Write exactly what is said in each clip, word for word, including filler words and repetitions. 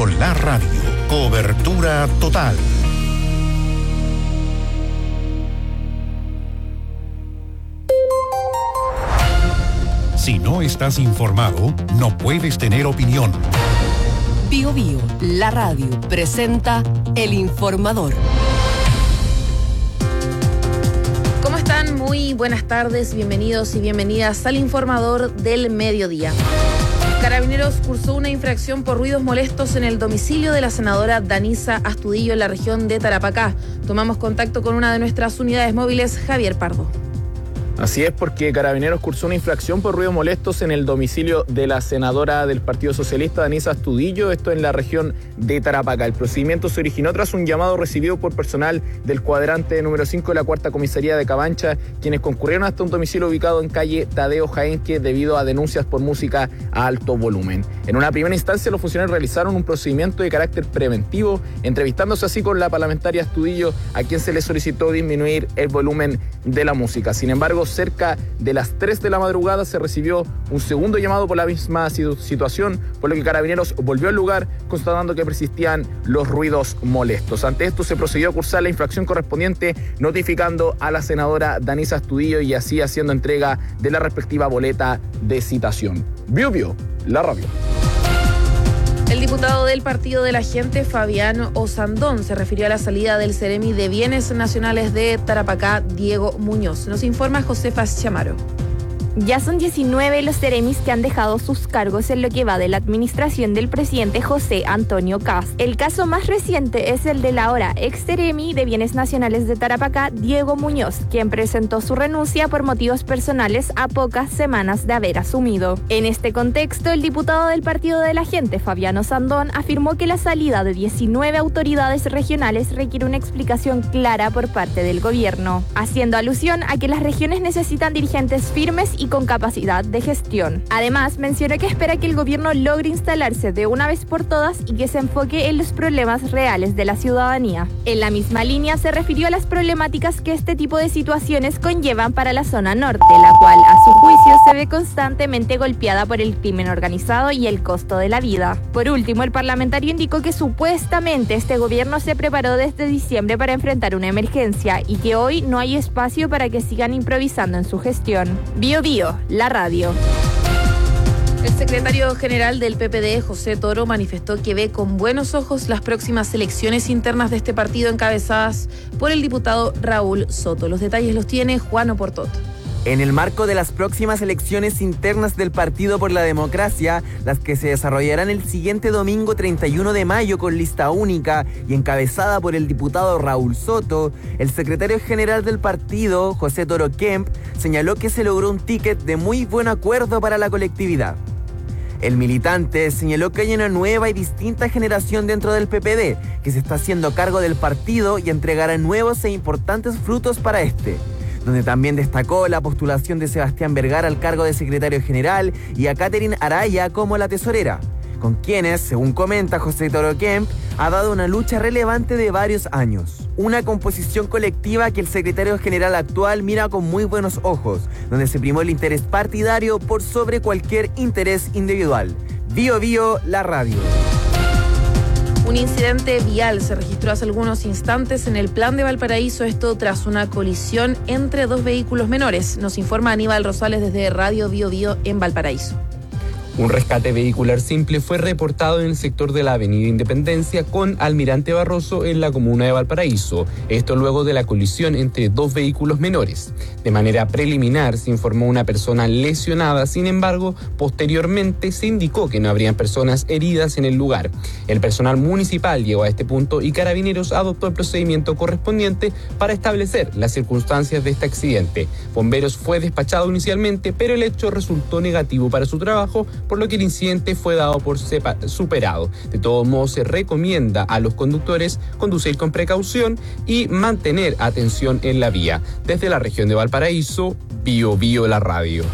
Bio La Radio. Cobertura total. Si no estás informado, no puedes tener opinión. Bio Bio, la radio, presenta El Informador. ¿Cómo están? Muy buenas tardes, bienvenidos y bienvenidas al Informador del Mediodía. Carabineros cursó una infracción por ruidos molestos en el domicilio de la senadora Danisa Astudillo en la región de Tarapacá. Tomamos contacto con una de nuestras unidades móviles, Javier Pardo. Así es, porque Carabineros cursó una infracción por ruidos molestos en el domicilio de la senadora del Partido Socialista, Danisa Astudillo, esto en la región de Tarapacá. El procedimiento se originó tras un llamado recibido por personal del cuadrante número cinco de la cuarta comisaría de Cabancha, quienes concurrieron hasta un domicilio ubicado en calle Tadeo Jaenque debido a denuncias por música a alto volumen. En una primera instancia, los funcionarios realizaron un procedimiento de carácter preventivo, entrevistándose así con la parlamentaria Astudillo, a quien se le solicitó disminuir el volumen de la música. Sin embargo, cerca de las tres de la madrugada se recibió un segundo llamado por la misma situación, por lo que Carabineros volvió al lugar constatando que persistían los ruidos molestos. Ante esto se procedió a cursar la infracción correspondiente, notificando a la senadora Danisa Astudillo y así haciendo entrega de la respectiva boleta de citación. Bio Bio, la radio. El diputado del Partido de la Gente, Fabián Osandón, se refirió a la salida del Ceremi de Bienes Nacionales de Tarapacá, Diego Muñoz. Nos informa Josefa Chamaro. Ya son diecinueve los Ceremis que han dejado sus cargos en lo que va de la administración del presidente José Antonio Kast. El caso más reciente es el del ahora ex Ceremi de Bienes Nacionales de Tarapacá, Diego Muñoz, quien presentó su renuncia por motivos personales a pocas semanas de haber asumido. En este contexto, el diputado del Partido de la Gente, Fabián Osandón, afirmó que la salida de diecinueve autoridades regionales requiere una explicación clara por parte del gobierno, haciendo alusión a que las regiones necesitan dirigentes firmes y y con capacidad de gestión. Además, mencionó que espera que el gobierno logre instalarse de una vez por todas y que se enfoque en los problemas reales de la ciudadanía. En la misma línea se refirió a las problemáticas que este tipo de situaciones conllevan para la zona norte, la cual, a su juicio, se ve constantemente golpeada por el crimen organizado y el costo de la vida. Por último, el parlamentario indicó que supuestamente este gobierno se preparó desde diciembre para enfrentar una emergencia y que hoy no hay espacio para que sigan improvisando en su gestión. Bio Bio, la radio. El secretario general del P P D, José Toro, manifestó que ve con buenos ojos las próximas elecciones internas de este partido encabezadas por el diputado Raúl Soto. Los detalles los tiene Juan Oportot. En el marco de las próximas elecciones internas del Partido por la Democracia, las que se desarrollarán el siguiente domingo treinta y uno de mayo con lista única y encabezada por el diputado Raúl Soto, el secretario general del partido, José Toro Kemp, señaló que se logró un ticket de muy buen acuerdo para la colectividad. El militante señaló que hay una nueva y distinta generación dentro del P P D, que se está haciendo cargo del partido y entregará nuevos e importantes frutos para este, donde también destacó la postulación de Sebastián Vergara al cargo de secretario general y a Catherine Araya como la tesorera, con quienes, según comenta José Toro Kemp, ha dado una lucha relevante de varios años. Una composición colectiva que el secretario general actual mira con muy buenos ojos, donde se primó el interés partidario por sobre cualquier interés individual. Bio Bio, la radio. Un incidente vial se registró hace algunos instantes en el Plan de Valparaíso, esto tras una colisión entre dos vehículos menores. Nos informa Aníbal Rosales desde Radio Bio Bio en Valparaíso. Un rescate vehicular simple fue reportado en el sector de la Avenida Independencia con Almirante Barroso en la comuna de Valparaíso. Esto luego de la colisión entre dos vehículos menores. De manera preliminar se informó una persona lesionada, sin embargo, posteriormente se indicó que no habrían personas heridas en el lugar. El personal municipal llegó a este punto y Carabineros adoptó el procedimiento correspondiente para establecer las circunstancias de este accidente. Bomberos fue despachado inicialmente, pero el hecho resultó negativo para su trabajo, por lo que el incidente fue dado por superado. De todos modos, se recomienda a los conductores conducir con precaución y mantener atención en la vía. Desde la región de Valparaíso, Bio Bio, la radio.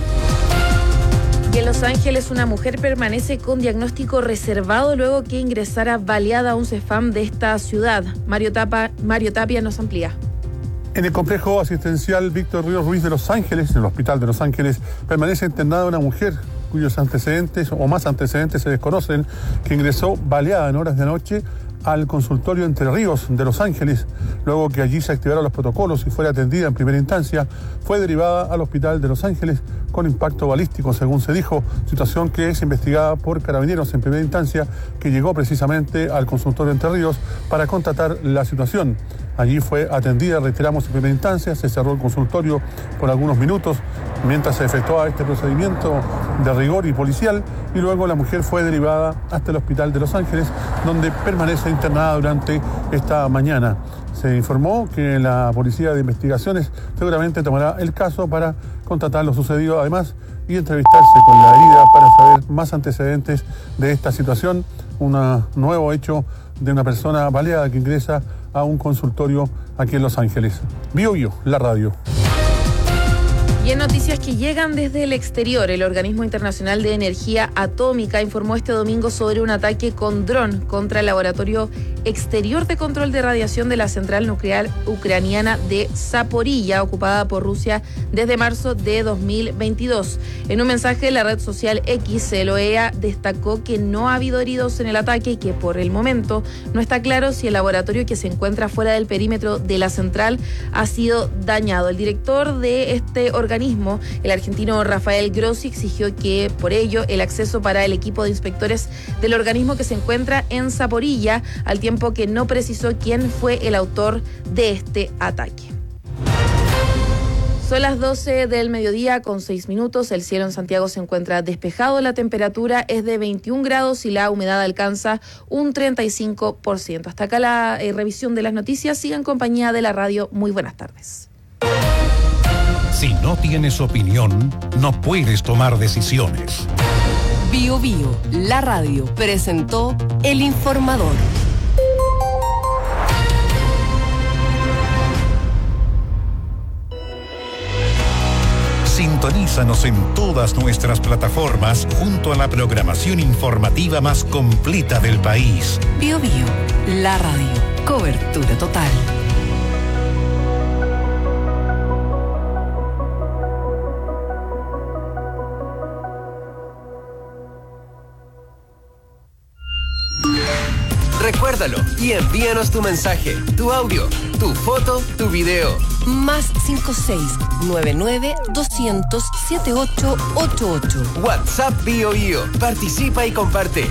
Y en Los Ángeles, una mujer permanece con diagnóstico reservado luego que ingresara baleada a un CEFAM de esta ciudad. Mario, Tapa, Mario Tapia nos amplía. En el complejo asistencial Víctor Ríos Ruiz de Los Ángeles, en el hospital de Los Ángeles, permanece internada una mujer cuyos antecedentes o más antecedentes se desconocen, que ingresó baleada en horas de la noche al consultorio Entre Ríos de Los Ángeles. Luego que allí se activaron los protocolos y fuera atendida en primera instancia, fue derivada al hospital de Los Ángeles con impacto balístico, según se dijo, situación que es investigada por Carabineros en primera instancia, que llegó precisamente al consultorio Entre Ríos para constatar la situación. Allí fue atendida, reiteramos, en primera instancia, se cerró el consultorio por algunos minutos mientras se efectuaba este procedimiento de rigor y policial, y luego la mujer fue derivada hasta el hospital de Los Ángeles, donde permanece internada durante esta mañana. Se informó que la Policía de Investigaciones seguramente tomará el caso para constatar lo sucedido, además, y entrevistarse con la herida para saber más antecedentes de esta situación. Un nuevo hecho de una persona baleada que ingresa a un consultorio aquí en Los Ángeles. Bio Bio, la radio. Y en noticias que llegan desde el exterior, el Organismo Internacional de Energía Atómica informó este domingo sobre un ataque con dron contra el laboratorio exterior de control de radiación de la central nuclear ucraniana de Zaporilla, ocupada por Rusia desde marzo de dos mil veintidós. En un mensaje de la red social X, el O E A destacó que no ha habido heridos en el ataque y que por el momento no está claro si el laboratorio que se encuentra fuera del perímetro de la central ha sido dañado. El director de este organismo organismo, el argentino Rafael Grossi, exigió que por ello el acceso para el equipo de inspectores del organismo que se encuentra en Zaporilla, al tiempo que no precisó quién fue el autor de este ataque. Son las doce del mediodía con seis minutos. El cielo en Santiago se encuentra despejado. La temperatura es de veintiún grados y la humedad alcanza un treinta y cinco por ciento. Hasta acá la eh, revisión de las noticias. Siga en compañía de la radio. Muy buenas tardes. Si no tienes opinión, no puedes tomar decisiones. Bio Bio, la radio, presentó El Informador. Sintonízanos en todas nuestras plataformas junto a la programación informativa más completa del país. Bio Bio, la radio, cobertura total. Recuérdalo y envíanos tu mensaje, tu audio, tu foto, tu video. Más cinco seis nueve nueve dos cero cero siete ocho ocho ocho. WhatsApp Bio Bio. Participa y comparte.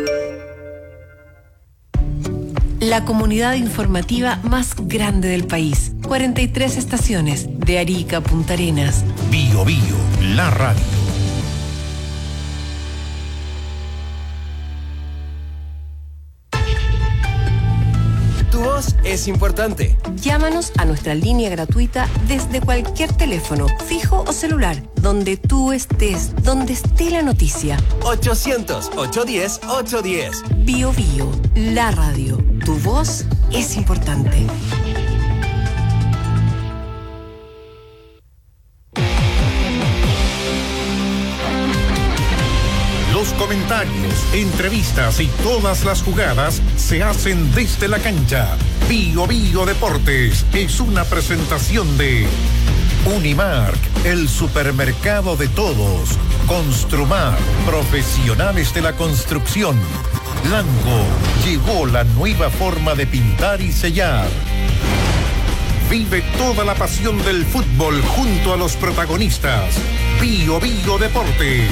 La comunidad informativa más grande del país. cuarenta y tres estaciones, de Arica a Punta Arenas. Bio Bio, la radio. Tu voz es importante. Llámanos a nuestra línea gratuita desde cualquier teléfono, fijo o celular, donde tú estés, donde esté la noticia. ochocientos, ochocientos diez, ochocientos diez. Bio Bio, la radio. Tu voz es importante. Los comentarios, entrevistas y todas las jugadas se hacen desde la cancha. Bio Bio Deportes es una presentación de Unimark, el supermercado de todos. Construmar, profesionales de la construcción. Lango, llegó la nueva forma de pintar y sellar. Vive toda la pasión del fútbol junto a los protagonistas. Bio Bio Deportes.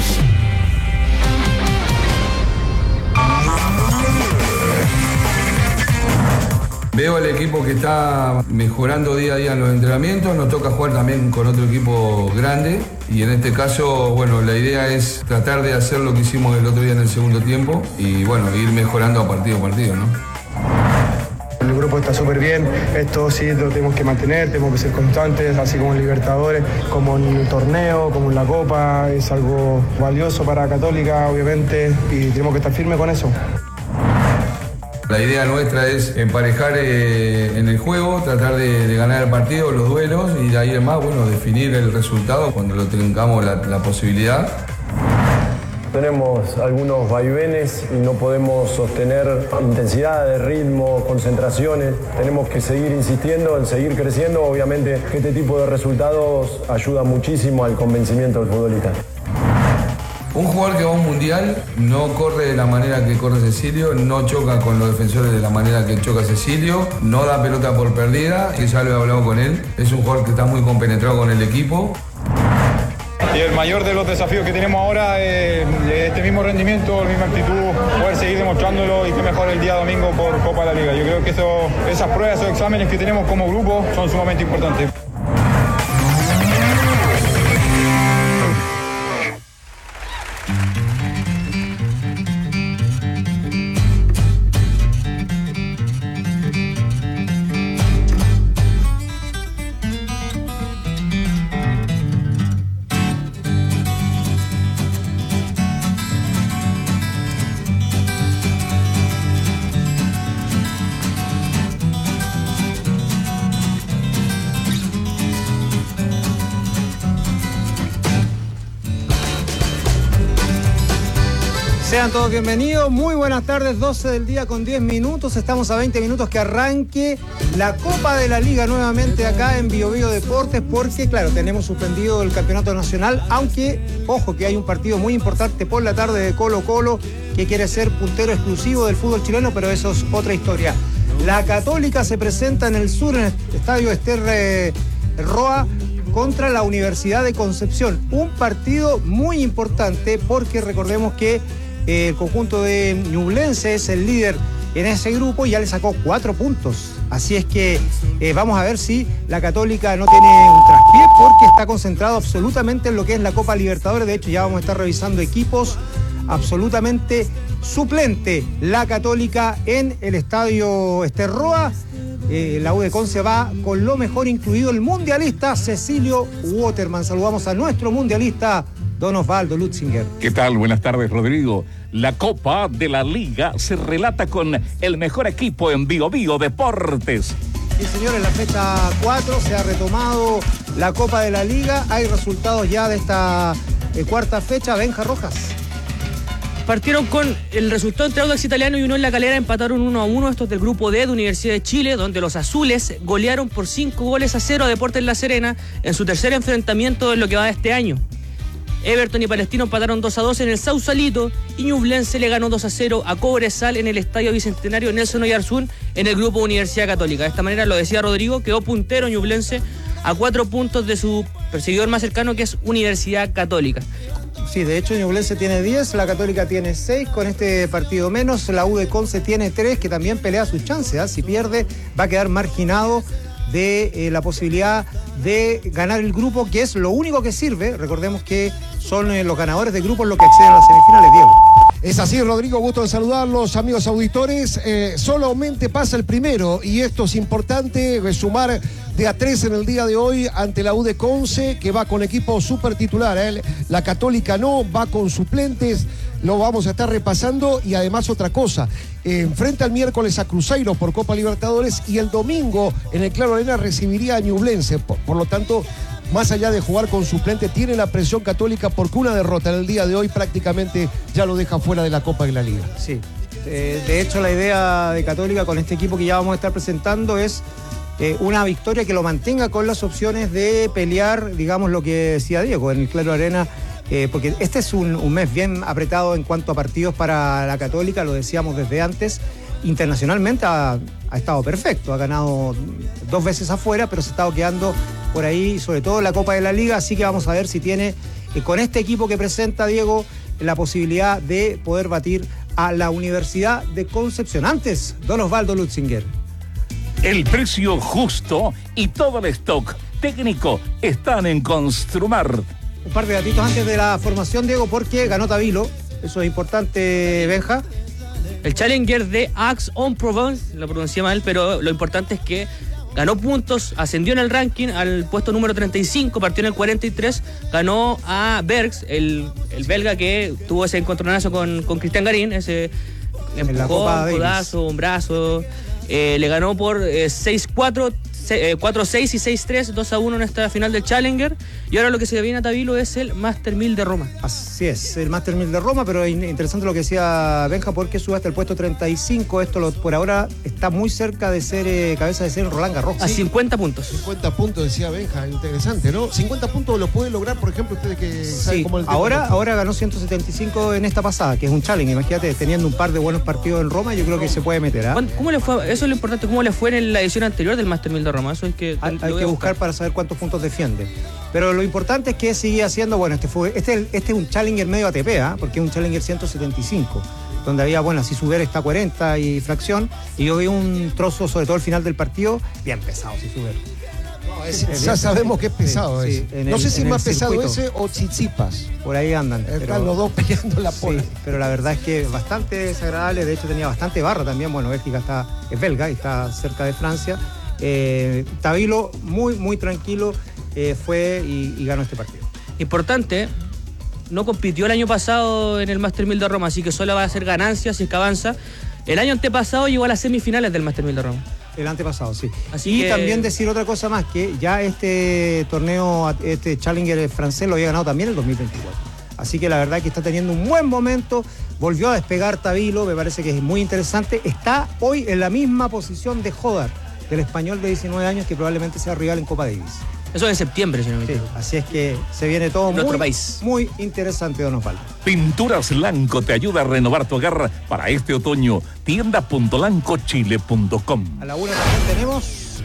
Veo al equipo que está mejorando día a día en los entrenamientos. Nos toca jugar también con otro equipo grande y en este caso, bueno, la idea es tratar de hacer lo que hicimos el otro día en el segundo tiempo y, bueno, ir mejorando a partido a partido, ¿no? El grupo está súper bien, esto sí lo tenemos que mantener, tenemos que ser constantes, así como en Libertadores, como en el torneo, como en la Copa. Es algo valioso para Católica, obviamente, y tenemos que estar firmes con eso. La idea nuestra es emparejar eh, en el juego, tratar de, de ganar el partido, los duelos y de ahí en más, bueno, definir el resultado cuando lo tengamos la, la posibilidad. Tenemos algunos vaivenes y no podemos sostener intensidad de ritmo, concentraciones. Tenemos que seguir insistiendo en seguir creciendo. Obviamente que este tipo de resultados ayuda muchísimo al convencimiento del futbolista. Un jugador que va a un mundial no corre de la manera que corre Cecilio, no choca con los defensores de la manera que choca Cecilio, no da pelota por perdida, que ya lo he hablado con él. Es un jugador que está muy compenetrado con el equipo. Y el mayor de los desafíos que tenemos ahora es este mismo rendimiento, la misma actitud, poder seguir demostrándolo y que mejor el día domingo por Copa de la Liga. Yo creo que eso, esas pruebas, esos exámenes que tenemos como grupo son sumamente importantes. Sean todos bienvenidos, muy buenas tardes, doce del día con diez minutos, estamos a veinte minutos que arranque la Copa de la Liga nuevamente acá en Bio Bio Deportes, porque claro, tenemos suspendido el campeonato nacional, aunque, ojo, que hay un partido muy importante por la tarde de Colo Colo, que quiere ser puntero exclusivo del fútbol chileno, pero eso es otra historia. La Católica se presenta en el sur, en el estadio Ester Roa, contra la Universidad de Concepción, un partido muy importante porque recordemos que el conjunto de Ñublense es el líder en ese grupo y ya le sacó cuatro puntos. Así es que eh, vamos a ver si la Católica no tiene un traspié porque está concentrado absolutamente en lo que es la Copa Libertadores. De hecho, ya vamos a estar revisando equipos absolutamente suplente. La Católica en el estadio Esterroa. Eh, la U de Conce va con lo mejor, incluido el mundialista Cecilio Waterman. Saludamos a nuestro mundialista Don Osvaldo Lutzinger. ¿Qué tal? Buenas tardes, Rodrigo. La Copa de la Liga se relata con el mejor equipo en Bio Bio Deportes. Sí, señores, la fecha cuatro se ha retomado la Copa de la Liga. Hay resultados ya de esta eh, cuarta fecha. Benja Rojas. Partieron con el resultado entre Audax Italiano y Unión La Calera, empataron uno a uno, estos del grupo D de Universidad de Chile, donde los azules golearon por cinco goles a cero a Deportes La Serena en su tercer enfrentamiento en lo que va de este año. Everton y Palestino empataron dos a dos en el Sausalito y Ñublense le ganó dos a cero a Cobresal en el Estadio Bicentenario Nelson Oyarzún en el grupo Universidad Católica. De esta manera, lo decía Rodrigo, quedó puntero Ñublense a cuatro puntos de su perseguidor más cercano, que es Universidad Católica. Sí, de hecho Ñublense tiene diez, la Católica tiene seis, con este partido menos, la U de Conce tiene tres, que también pelea sus chances, ¿eh? Si pierde va a quedar marginado de eh, la posibilidad de ganar el grupo, que es lo único que sirve. Recordemos que son eh, los ganadores de grupos los que acceden a las semifinales, Diego. Es así, Rodrigo, gusto de saludarlos, amigos auditores. Eh, solamente pasa el primero y esto es importante, eh, sumar de a tres en el día de hoy ante la U de Conce, que va con equipo súper titular. ¿eh? La Católica no, va con suplentes, lo vamos a estar repasando. Y además otra cosa, eh, enfrenta el miércoles a Cruzeiro por Copa Libertadores y el domingo en el Claro Arena recibiría a Ñublense. Por, por lo tanto, más allá de jugar con suplente, tiene la presión Católica porque una derrota en el día de hoy prácticamente ya lo deja fuera de la Copa y la Liga. Sí, eh, de hecho la idea de Católica con este equipo que ya vamos a estar presentando es eh, una victoria que lo mantenga con las opciones de pelear, digamos lo que decía Diego, en el Claro Arena, eh, porque este es un, un mes bien apretado en cuanto a partidos para la Católica, lo decíamos desde antes. Internacionalmente ha, ha estado perfecto, ha ganado dos veces afuera, pero se ha estado quedando por ahí, sobre todo en la Copa de la Liga, así que vamos a ver si tiene, eh, con este equipo que presenta Diego, la posibilidad de poder batir a la Universidad de Concepción. Antes, Don Osvaldo Lutzinger. El precio justo y todo el stock técnico están en Construmar. Un par de datitos antes de la formación, Diego, porque ganó Tabilo, eso es importante, Benja. El Challenger de Aix-en-Provence, lo pronuncié mal, pero lo importante es que ganó puntos, ascendió en el ranking al puesto número treinta y cinco, partió en el cuarenta y tres, ganó a Bergs, el, el belga que tuvo ese encontronazo con, con Cristian Garín, ese empujón, codazo, un brazo, eh, le ganó por eh, seis cuatro, cuatro seis y seis tres, dos a uno en esta final del Challenger. Y ahora lo que se le viene a Tabilo es el Master mil de Roma. Así es, el Master mil de Roma, pero es interesante lo que decía Benja, porque sube hasta el puesto treinta y cinco. Esto lo, por ahora está muy cerca de ser eh, cabeza de ser Roland Garros. A sí. cincuenta puntos. cincuenta puntos, decía Benja, interesante, ¿no? cincuenta puntos lo puede lograr, por ejemplo, ustedes que saben sí. cómo el ahora, ahora ganó ciento setenta y cinco en esta pasada, que es un challenge. Imagínate, teniendo un par de buenos partidos en Roma, yo creo que se puede meter. ¿eh? ¿Cómo le fue? Eso es lo importante, ¿cómo le fue en la edición anterior del Master mil de Roma? Eso es que hay, hay que buscar para saber cuántos puntos defiende. Pero lo importante es que sigue haciendo, bueno, este fue este, este es un Challenger medio A T P, ¿eh? Porque es un Challenger ciento setenta y cinco, donde había, bueno, así Suber está cuarenta y fracción, y yo vi un trozo, sobre todo el final del partido, bien pesado, si Suber. No, es, ya sabemos que es pesado sí, ese. Sí, no el, sé si es más pesado circuito. Ese o Tsitsipas. Por ahí andan. Están pero, los dos peleando la pola. Sí, pero la verdad es que bastante desagradable, de hecho tenía bastante barra también, bueno, Bélgica está, es belga y está cerca de Francia. Eh, Tabilo muy, muy tranquilo eh, fue y, y ganó este partido. Importante, no compitió el año pasado en el Master mil de Roma, así que solo va a hacer ganancias si es que avanza. El año antepasado llegó a las semifinales del Master mil de Roma. El antepasado, sí. Así y que... también decir otra cosa más, que ya este torneo, este Challenger francés lo había ganado también en el dos mil veinticuatro. Así que la verdad es que está teniendo un buen momento, volvió a despegar Tabilo, me parece que es muy interesante. Está hoy en la misma posición de Hodar, del español de diecinueve años, que probablemente sea rival en Copa Davis. Eso es en septiembre, si no me equivoco. Sí, así es que se viene todo muy, país. muy interesante, don Osvaldo. Pinturas Lanco te ayuda a renovar tu hogar para este otoño. tienda punto lanco chile punto com. A la una también tenemos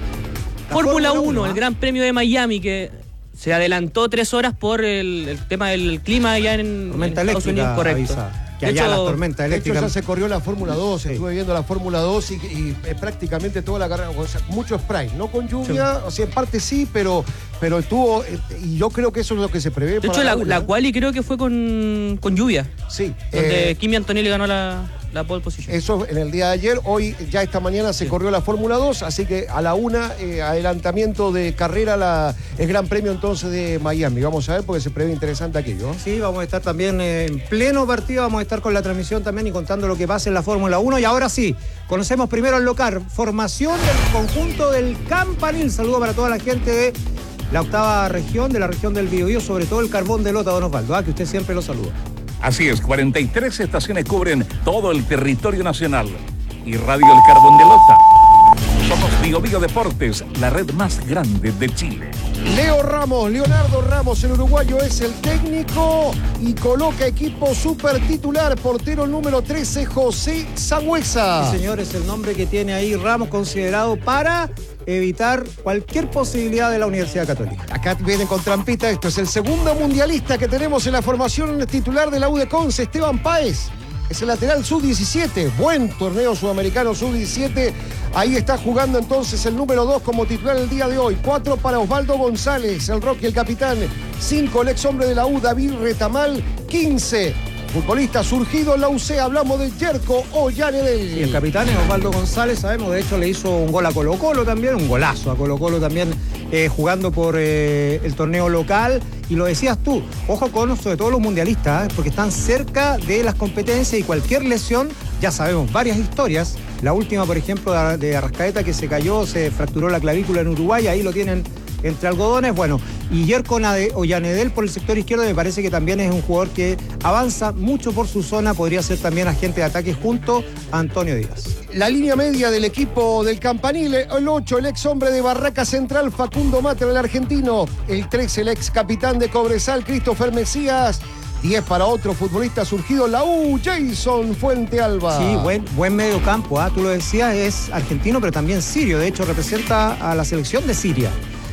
Fórmula uno, el Gran Premio de Miami, que se adelantó tres horas por el, el tema del clima allá en, en Estados Unidos, correcto. Avisa. Que allá hecho, las tormentas eléctricas. De hecho, ya se corrió la Fórmula dos, sí. Estuve viendo la Fórmula dos y, y, y prácticamente toda la carrera, o sea, mucho spray, no con lluvia, sí. O sea, en parte sí, pero, pero estuvo, y yo creo que eso es lo que se prevé. De para hecho, la, la, la quali creo que fue con, con lluvia. Sí. Donde eh, Kimi Antonelli ganó la, la pole position. Eso en el día de ayer, hoy ya esta mañana se sí. corrió la Fórmula dos, así que a la una, eh, adelantamiento de carrera, la, el Gran Premio entonces de Miami. Vamos a ver porque se prevé interesante aquello. ¿eh? Sí, vamos a estar también eh, en pleno partido, vamos a estar con la transmisión también y contando lo que pasa en la Fórmula uno. Y ahora sí, conocemos primero al local, formación del conjunto del Campanil. Saludo para toda la gente de la octava región, de la región del Biobío, sobre todo el Carbón de Lota, don Osvaldo, ¿ah? Que usted siempre lo saluda. Así es, cuarenta y tres estaciones cubren todo el territorio nacional. Y Radio El Carbón de Lota. Somos Biobío Deportes, la red más grande de Chile. Leo Ramos, Leonardo Ramos, el uruguayo, es el técnico y coloca equipo super titular, portero número trece, José Sangüesa. Sí, señor, es el nombre que tiene ahí Ramos, considerado para evitar cualquier posibilidad de la Universidad Católica. Acá vienen con trampita, esto es el segundo mundialista que tenemos en la formación titular de la U de Conce, Esteban Páez. Es el lateral sub diecisiete, buen torneo sudamericano sub diecisiete. Ahí está jugando entonces el número dos como titular el día de hoy. cuatro para Osvaldo González, el Rocky, el capitán. cinco el ex hombre de la U, David Retamal. quince futbolista surgido en la U C, hablamos de Yerko Ollanedel. Y el capitán es Osvaldo González, sabemos, de hecho le hizo un gol a Colo Colo también, un golazo a Colo Colo también, eh, jugando por eh, el torneo local. Y lo decías tú, ojo con sobre todo los mundialistas, ¿eh? Porque están cerca de las competencias y cualquier lesión, ya sabemos varias historias. La última, por ejemplo, de Arrascaeta, que se cayó, se fracturó la clavícula en Uruguay, ahí lo tienen entre algodones. Bueno, y Yerko Ollanedel por el sector izquierdo me parece que también es un jugador que avanza mucho por su zona, podría ser también agente de ataque junto a Antonio Díaz. La línea media del equipo del Campanil, el ocho, el ex hombre de Barraca Central, Facundo Mater, el argentino. El trece, el ex capitán de Cobresal, Christopher Mesías. diez para otro futbolista surgido en la U, Jason Fuentealba. Sí, buen, buen medio campo, ¿eh? Tú lo decías, es argentino pero también sirio, de hecho representa a la selección de Siria.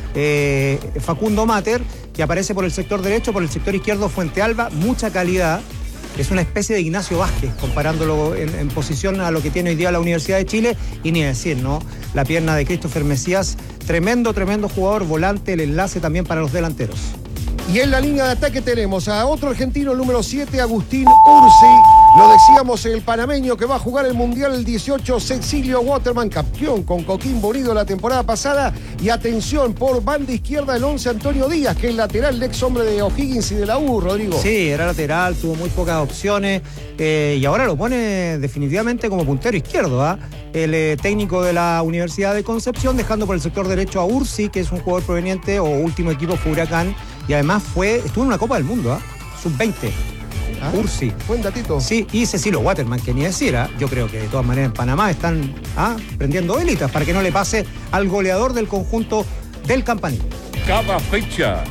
Eh, Facundo Mater, que aparece por el sector derecho, por el sector izquierdo Fuentealba, mucha calidad. Es una especie de Ignacio Vázquez, comparándolo en, en posición a lo que tiene hoy día la Universidad de Chile, y ni decir, ¿no? La pierna de Christopher Mesías, tremendo, tremendo jugador, volante, el enlace también para los delanteros. Y en la línea de ataque tenemos a otro argentino, el número siete, Agustín Ursi. Lo decíamos, el panameño que va a jugar el Mundial el dieciocho, Cecilio Waterman, campeón con Coquimbo Unido la temporada pasada. Y atención, por banda izquierda el once, Antonio Díaz, que es lateral, el ex hombre de O'Higgins y de la U, Rodrigo. Sí, era lateral, tuvo muy pocas opciones eh, y ahora lo pone definitivamente como puntero izquierdo, ¿ah? El eh, técnico de la Universidad de Concepción, dejando por el sector derecho a Ursi, que es un jugador proveniente, o último equipo fue Huracán, y además fue estuvo en una Copa del Mundo, ¿ah? sub veinte. ¿Ah? Ursi. Buen datito. Sí, y Cecilio Waterman, que ni decir, ¿ah? Yo creo que de todas maneras en Panamá están ¿ah? prendiendo velitas para que no le pase al goleador del conjunto del Campanil. Cada fecha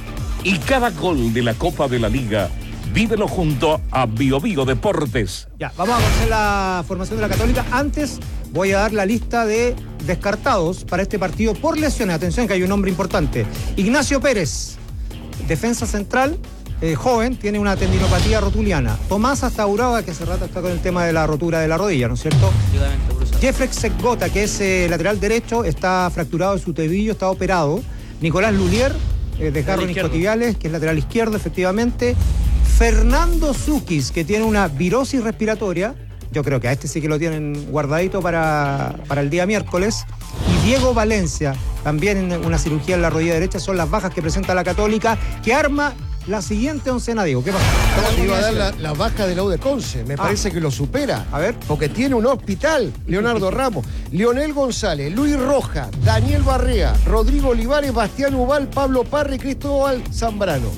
y cada gol de la Copa de la Liga, vívelo junto a Bio Bio Deportes. Ya, vamos a conocer la formación de la Católica. Antes voy a dar la lista de descartados para este partido por lesiones. Atención que hay un nombre importante. Ignacio Pérez, defensa central, eh, joven, tiene una tendinopatía rotuliana. Tomás Astauraga, que hace rato está con el tema de la rotura de la rodilla, ¿no es cierto? Jeffrey Segota, que es eh, lateral derecho, está fracturado de su tobillo, está operado. Nicolás Lulier, eh, desgarro isquiotibiales, que es lateral izquierdo, efectivamente. Fernando Zukis, que tiene una virosis respiratoria. Yo creo que a este sí que lo tienen guardadito para, para el día miércoles. Y Diego Valencia, también en una cirugía en la rodilla derecha. Son las bajas que presenta la Católica, que arma la siguiente oncena, Diego. ¿Qué pasa? Te iba a dar la, la baja de la U de Conce. Me ah. parece que lo supera. A ver. Porque tiene un hospital. Leonardo Ramos, Leonel González, Luis Roja, Daniel Barrea, Rodrigo Olivares, Bastián Ubal, Pablo Parra y Cristóbal Zambrano.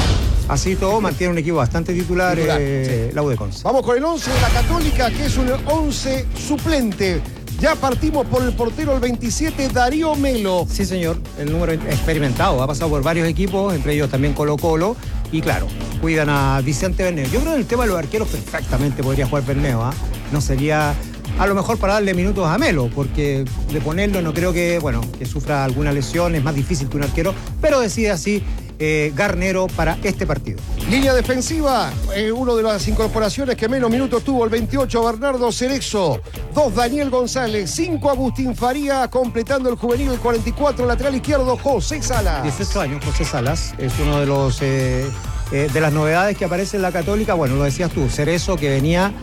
Así todo, mantiene un equipo bastante titular, titular eh, sí. la U de Conce. Vamos con el once de la Católica, que es un once suplente. Ya partimos por el portero, el veintisiete, Darío Melo. Sí, señor, el número experimentado. Ha pasado por varios equipos, entre ellos también Colo Colo. Y claro, cuidan a Vicente Bermeo. Yo creo que en el tema de los arqueros perfectamente podría jugar Bermeo. ¿eh? No sería a lo mejor para darle minutos a Melo, porque de ponerlo no creo que, bueno, que sufra alguna lesión. Es más difícil que un arquero, pero decide así eh, Garnero para este partido. Línea defensiva, eh, uno de las incorporaciones que menos minutos tuvo, el veintiocho, Bernardo Cerezo. Dos, Daniel González. Cinco, Agustín Faría, completando el juvenil, el cuarenta y cuatro, lateral izquierdo, José Salas. dieciocho años, José Salas. Es uno de los eh, eh, de las novedades que aparece en la Católica. Bueno, lo decías tú, Cerezo, que venía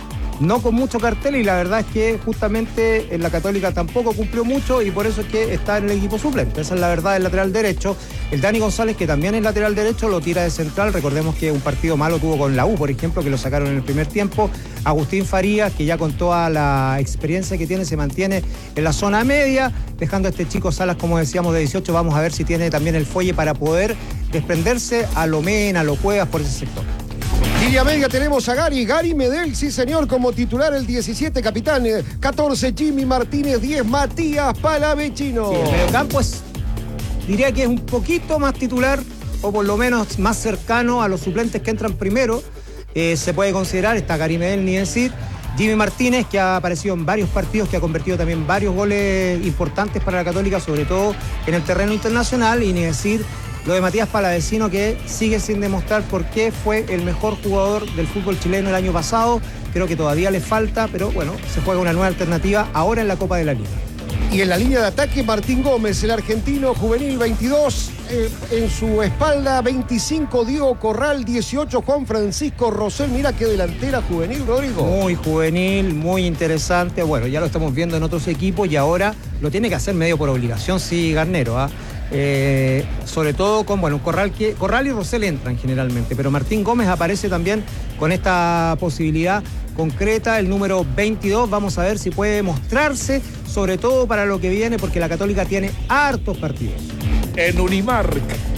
no con mucho cartel, y la verdad es que justamente en la Católica tampoco cumplió mucho, y por eso es que está en el equipo suplente. Esa es la verdad del lateral derecho. El Dani González, que también es lateral derecho, lo tira de central. Recordemos que un partido malo tuvo con la U, por ejemplo, que lo sacaron en el primer tiempo. Agustín Farías, que ya con toda la experiencia que tiene, se mantiene en la zona media, dejando a este chico Salas, como decíamos, de dieciocho. Vamos a ver si tiene también el fuelle para poder desprenderse a lo Mena, a lo Cuevas por ese sector. Línea media tenemos a Gary, Gary Medel, sí señor, como titular, el diecisiete, capitán, catorce, Jimmy Martínez, diez, Matías Palavecino. Sí, el mediocampo es, diría que es un poquito más titular, o por lo menos más cercano a los suplentes que entran primero. Eh, se puede considerar, está Gary Medel, ni decir. Jimmy Martínez, que ha aparecido en varios partidos, que ha convertido también varios goles importantes para la Católica, sobre todo en el terreno internacional, y ni decir lo de Matías Palavecino, que sigue sin demostrar por qué fue el mejor jugador del fútbol chileno el año pasado. Creo que todavía le falta, pero bueno, se juega una nueva alternativa ahora en la Copa de la Liga. Y en la línea de ataque, Martín Gómez, el argentino, juvenil, veintidós. Eh, en su espalda, veinticinco, Diego Corral, dieciocho, Juan Francisco Rosell. Mira qué delantera juvenil, Rodrigo. Muy juvenil, muy interesante. Bueno, ya lo estamos viendo en otros equipos y ahora lo tiene que hacer medio por obligación, sí, Garnero, ¿ah? ¿eh? Eh, sobre todo con, bueno, Corral, que, Corral y Rosell entran generalmente, pero Martín Gómez aparece también con esta posibilidad concreta, el número veintidós. Vamos a ver si puede mostrarse, sobre todo para lo que viene, porque la Católica tiene hartos partidos. En Unimark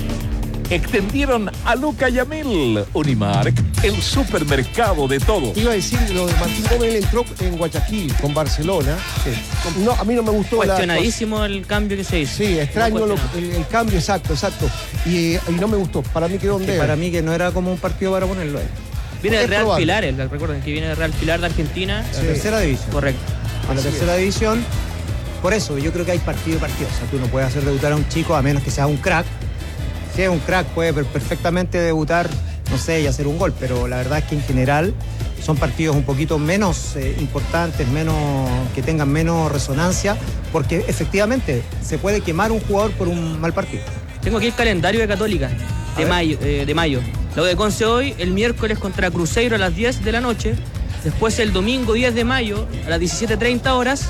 extendieron a Luca Yamil. Unimark, el supermercado de todos. Iba a decir lo de Martín Gómez, él entró en Guayaquil con Barcelona. Sí. No, a mí no me gustó. Cuestionadísimo la... el cambio que se hizo. Sí, extraño lo, el, el cambio, exacto, exacto. Y, y no me gustó. Para mí quedó donde. Para mí que no era como un partido para ponerlo ahí. Viene de Real probable. Pilar, el, recuerden que viene de Real Pilar de Argentina. La sí. tercera división. Correcto. En la tercera es. división. Por eso, yo creo que hay partido y partido. O sea, tú no puedes hacer debutar a un chico a menos que sea un crack. Si es un crack, puede perfectamente debutar, no sé, y hacer un gol, pero la verdad es que en general son partidos un poquito menos eh, importantes, menos que tengan menos resonancia, porque efectivamente se puede quemar un jugador por un mal partido. Tengo aquí el calendario de Católica, de mayo, eh, de mayo. La U de Conce hoy, el miércoles contra Cruzeiro a las diez de la noche. Después el domingo diez de mayo a las diecisiete treinta horas.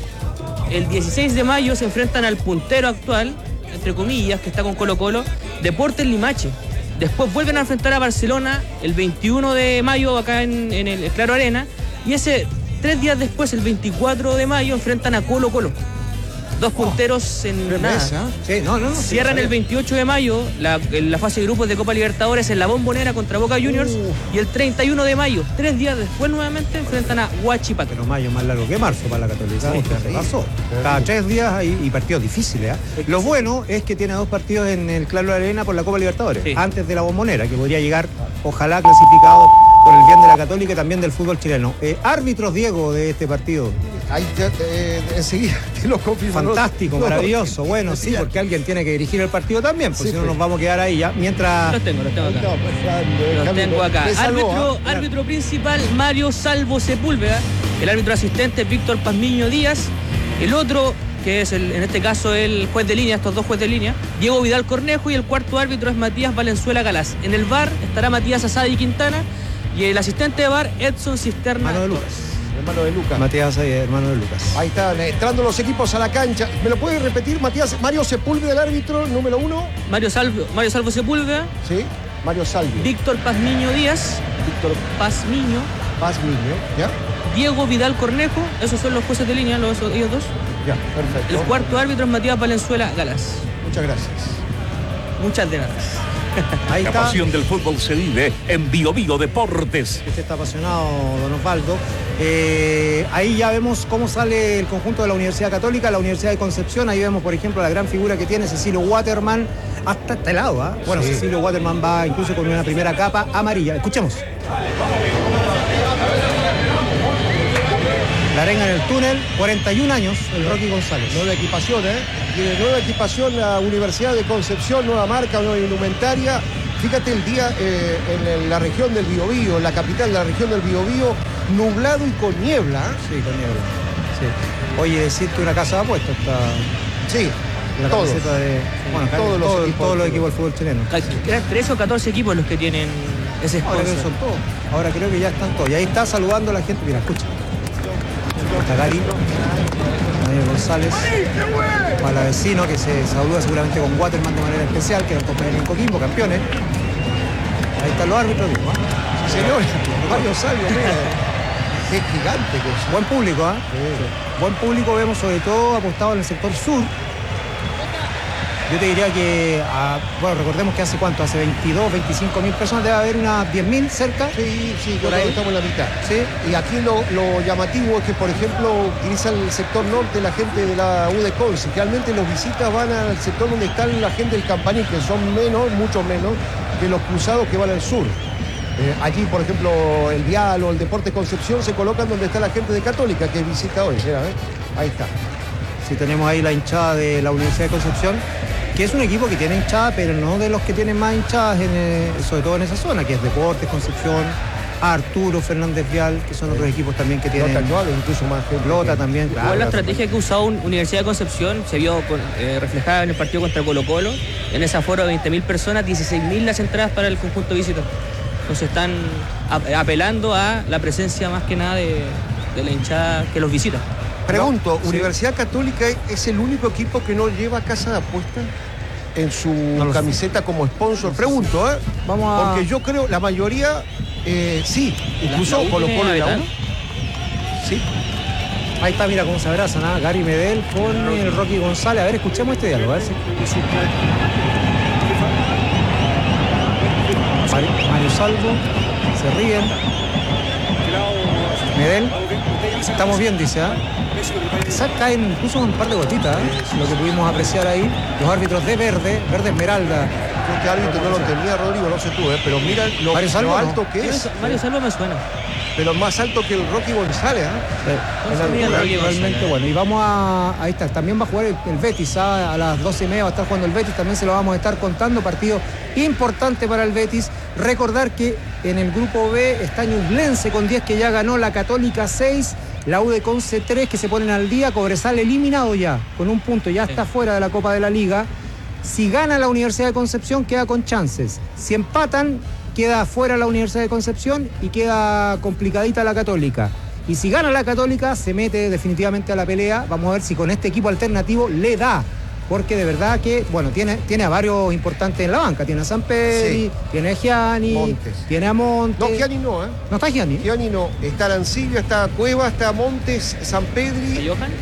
El dieciséis de mayo se enfrentan al puntero actual, entre comillas, que está con Colo Colo, Deportes Limache. Después vuelven a enfrentar a Barcelona el veintiuno de mayo acá en, en el Claro Arena. Y ese tres días después, el veinticuatro de mayo, enfrentan a Colo Colo. Dos punteros en nada. Sí, no, no, no, Cierran el veintiocho de mayo la, la fase de grupos de Copa Libertadores en la Bombonera contra Boca Juniors. Uh. Y el treinta y uno de mayo, tres días después nuevamente, enfrentan a Huachipato. Pero mayo más largo que marzo para la Católica. Sí, se pasó. Cada tres días hay, y partidos difíciles. ¿eh? Lo bueno es que tiene dos partidos en el Claro Arena por la Copa Libertadores. Sí. Antes de la Bombonera, que podría llegar, ojalá, clasificado por el bien de la Católica y también del fútbol chileno. Eh, árbitros, Diego, de este partido. Ahí ya, eh, enseguida te lo confirmo. Fantástico, no, maravilloso. Bueno, sí, porque alguien tiene que dirigir el partido también, porque sí, si no pues. nos vamos a quedar ahí ya. Mientras. Los tengo, los tengo acá. No, pues, los tengo acá. Árbitro, árbitro principal, Mario Salvo Sepúlveda. El árbitro asistente, Víctor Pazmiño Díaz. El otro, que es el, en este caso el juez de línea, estos dos jueces de línea, Diego Vidal Cornejo. Y el cuarto árbitro es Matías Valenzuela Galás. En el V A R estará Matías Asadi Quintana. Y el asistente de V A R, Edson Cisterna. Mano de Lucas. Hermano de Lucas. Matías, hermano de Lucas. Ahí están entrando los equipos a la cancha. ¿Me lo puede repetir, Matías? Mario Sepúlveda, el árbitro número uno. Mario Salvo, Mario Salvo Sepúlveda. Sí, Mario Salvo. Víctor Pazmiño Díaz. Víctor Pazmiño. Pazmiño, ¿ya? Diego Vidal Cornejo. Esos son los jueces de línea, los, ellos dos. Ya, perfecto. El cuarto árbitro es Matías Valenzuela Galás. Muchas gracias. Muchas de nada. Ahí la está. Pasión del fútbol se vive en Bio Bio Deportes. Usted está apasionado, don Osvaldo. Eh, ahí ya vemos cómo sale el conjunto de la Universidad Católica, la Universidad de Concepción. Ahí vemos, por ejemplo, la gran figura que tiene Cecilio Waterman. Hasta este lado, ¿eh? Bueno, sí. Cecilio Waterman va incluso con una primera capa amarilla. Escuchemos. La arenga en el túnel, cuarenta y un años, el Rocky González. Nueva equipación, ¿eh? Tiene nueva equipación la Universidad de Concepción, nueva marca, nueva indumentaria. Fíjate el día eh, en la región del Biobío, en la capital de la región del Biobío, nublado y con niebla. ¿eh? Sí, con niebla. Sí. Oye, decir que una casa de apuestas está... Sí, la todos. camiseta de... Bueno, todos, los, todo, equipos todos los equipos del fútbol chileno. Eran trece o catorce equipos los que tienen ese sponsor. Ahora creo que son todos. Ahora creo que ya están todos. Y ahí está saludando a la gente. Mira, escucha. Está Gary, Daniel González, para la vecino que se saluda seguramente con Waterman de manera especial, que es el compañero en Coquimbo, campeones. Ahí están los árbitros. ¿No? Sí, señor, Mario Salvo, mira. Qué gigante que es. Buen público, ¿eh? Sí. Buen público, vemos sobre todo apostado en el sector sur. Yo te diría que, a, bueno, recordemos que hace cuánto, hace veintidós, veinticinco mil personas, debe haber unas diez mil cerca. Sí, sí, por ahí estamos en la mitad. ¿Sí? Y aquí lo, lo llamativo es que, por ejemplo, utiliza el sector norte la gente de la U de Conce. Realmente los visitas van al sector donde están la gente del Campanín, que son menos, mucho menos, que los cruzados que van al sur. Eh, allí, por ejemplo, el Vial o el Deportes Concepción se colocan donde está la gente de Católica, que visita hoy. Mira, ¿eh? Ahí está. Sí, tenemos ahí la hinchada de la Universidad de Concepción, que es un equipo que tiene hinchada, pero no de los que tienen más hinchadas, en, eh, sobre todo en esa zona, que es Deportes, Concepción, Arturo Fernández Vial, que son otros equipos también que tienen... Lota actual, incluso más gente. Lota también, claro. Igual la estrategia que ha usado Universidad de Concepción se vio con, eh, reflejada en el partido contra Colo Colo. En ese aforo de veinte mil personas, dieciséis mil las entradas para el conjunto visitante. Entonces están apelando a la presencia más que nada de, de la hinchada que los visita. Pregunto, no, ¿Universidad sí. Católica es el único equipo que no lleva casa de apuestas en su no camiseta sé. como sponsor? Pregunto, ¿eh? Vamos a... Porque yo creo, la mayoría, eh, sí, incluso Colo Colo y la U. Sí. Ahí está, mira cómo se abrazan, ¿eh? Gary Medel con el Rocky González. A ver, escuchemos este diálogo, a ver si... Mario Salvo, se ríen. Medel, estamos bien, dice, ¿ah? ¿eh? Quizás caen incluso un par de gotitas, ¿eh? Lo que pudimos apreciar ahí. Los árbitros de verde, verde esmeralda. Yo este árbitro no lo tenía, Rodrigo, no sé tú, ¿eh? Pero mira lo, Mario Salvo, lo alto no. que es. Mario Salvo me suena. Pero más alto que el Rocky González, ¿eh? Sí, realmente bueno. Y vamos a... Ahí está, también va a jugar el, el Betis, ¿eh? A las doce y media va a estar jugando el Betis, también se lo vamos a estar contando. Partido importante para el Betis. Recordar que en el grupo B está Ñublense con diez, que ya ganó, la Católica seis, la U de Conce tres, que se ponen al día. Cobresal eliminado ya, con un punto, ya está fuera de la Copa de la Liga. Si gana la Universidad de Concepción, queda con chances. Si empatan, queda fuera la Universidad de Concepción y queda complicadita la Católica. Y si gana la Católica, se mete definitivamente a la pelea. Vamos a ver si con este equipo alternativo le da. Porque de verdad que, bueno, tiene, tiene a varios importantes en la banca. Tiene a Sampedri, sí. Tiene a Gianni, Montes. Tiene a Montes. No, Gianni no, ¿eh? No está Gianni. Gianni no. Está Arancibia, está Cueva, está Montes, Sampedri. ¿Y Johan?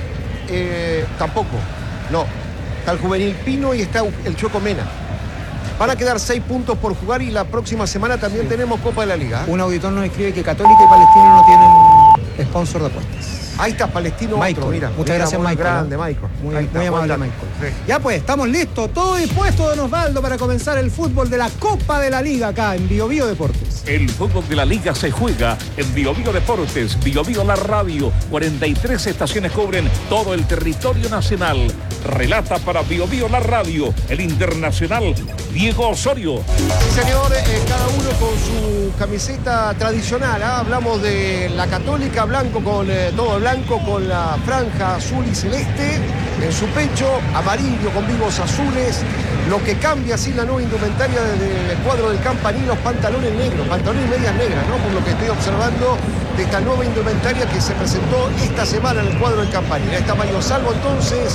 Eh, tampoco. No. Está el Juvenil Pino y está el Choco Mena. Van a quedar seis puntos por jugar y la próxima semana también sí. tenemos Copa de la Liga. Un auditor nos escribe que Católica y Palestino no tienen sponsor de apuestas. Ahí está Palestino Michael, otro, mira. Muchas mira, gracias, muy Michael. Grande, Michael. Muy, está, muy amable, Michael. Sí. Ya pues, estamos listos, todo dispuesto, don Osvaldo, para comenzar el fútbol de la Copa de la Liga acá en Bio Bio Deportes. El fútbol de la Liga se juega en Bio Bio Deportes, Bio Bio la radio. cuarenta y tres estaciones cubren todo el territorio nacional. Relata para Bio Bio la radio, el internacional Diego Osorio. Sí, señor, eh, cada uno con su camiseta tradicional. ¿eh? Hablamos de la Católica, blanco con eh, todo blanco, con la franja azul y celeste en su pecho, amarillo con vivos azules. Lo que cambia así la nueva indumentaria del cuadro del Campaní, los pantalones negros, pantalones y medias negras, ¿no? Por lo que estoy observando de esta nueva indumentaria que se presentó esta semana en el cuadro del Campaní. Está Mario Salvo entonces,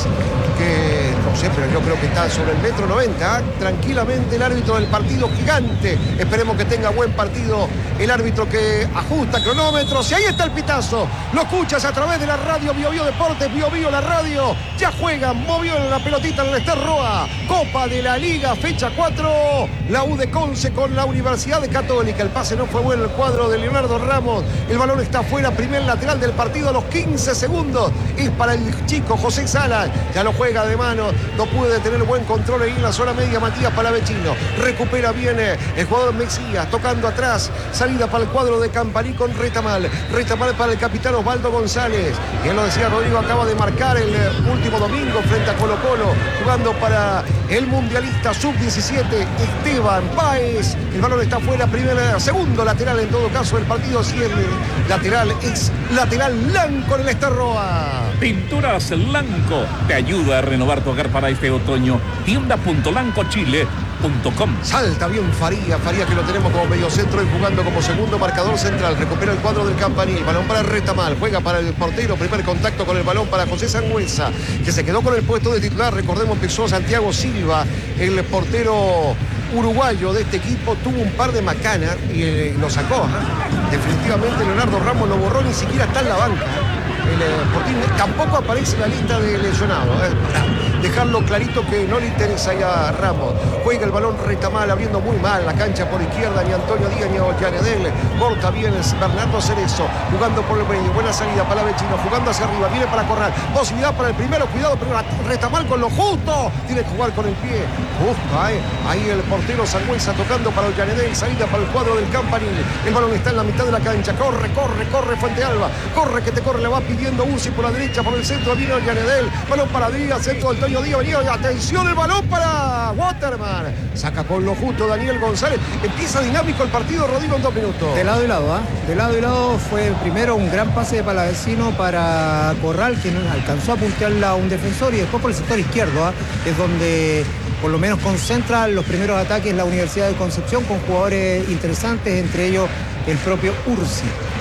que no sé, pero yo creo que está sobre el metro noventa. ¿eh? Tranquilamente el árbitro del partido gigante. Esperemos que tenga buen partido el árbitro que ajusta cronómetros. Y ahí está el pitazo. Lo escuchas a través de la radio Bio Bio Deportes, Bio Bio la radio. Ya juegan, movió la pelotita en el Ester Roa. Copa de la Liga, fecha cuatro. La U de Conce con la Universidad de Católica. El pase no fue bueno el cuadro de Leonardo Ramos. El balón está afuera, primer lateral del partido a los quince segundos. Es para el chico José Salas. Ya lo juega de mano. No puede tener buen control ahí en la zona media Matías Palavecino. Recupera bien el jugador Mesías, tocando atrás. Salida para el cuadro de Campaní con Retamal. Retamal para el capitán Osvaldo González. Y él lo decía Rodrigo, acaba de marcar el último domingo frente a Colo Colo, jugando para el mundialista sub diecisiete Esteban Páez. El balón está fuera, primera, segundo lateral en todo caso del partido. Si el lateral es lateral Lanco en el Ester Roa. Pinturas Lanco te ayuda a renovar tu hogar para este otoño. Tienda punto lanco chile punto com. Salta bien Faría, Faría que lo tenemos como medio centro y jugando como segundo marcador central. Recupera el cuadro del Campaní, balón para Retamal, juega para el portero, primer contacto con el balón para José Sangüesa, que se quedó con el puesto de titular. Recordemos, empezó Santiago Silva, el portero uruguayo de este equipo, tuvo un par de macanas y eh, lo sacó. ¿eh? Definitivamente Leonardo Ramos lo borró, ni siquiera está en la banca. El eh, Sporting tampoco aparece en la lista de lesionados. Eh, para dejarlo clarito que no le interesa ya a Ramos. Juega el balón Retamal, abriendo muy mal la cancha por izquierda, ni Antonio Díaz ni Ollanedel. Corta bien Bernardo Cerezo, jugando por el medio, buena salida para Vecino, jugando hacia arriba, viene para Corral, posibilidad para el primero, cuidado, pero Retamal con lo justo, tiene que jugar con el pie, justo, eh. ahí el portero Sangüesa tocando para Ollanedel, salida para el cuadro del Campanil, el balón está en la mitad de la cancha, corre, corre, corre Fuente Alba, corre que te corre, le va pidiendo Ursi por la derecha, por el centro viene Ollanedel, balón para Díaz, centro del Antonio Díaz, venía, atención el balón para Waterman, saca con lo justo Daniel González, empieza dinámico el partido, Rodrigo, en dos minutos. De lado y lado, ¿ah? ¿eh? De lado y lado fue primero un gran pase de Palavecino para Corral, que no alcanzó a puntearla a un defensor, y después por el sector izquierdo, ¿eh? Es donde por lo menos concentra los primeros ataques la Universidad de Concepción con jugadores interesantes, entre ellos el propio Ursi.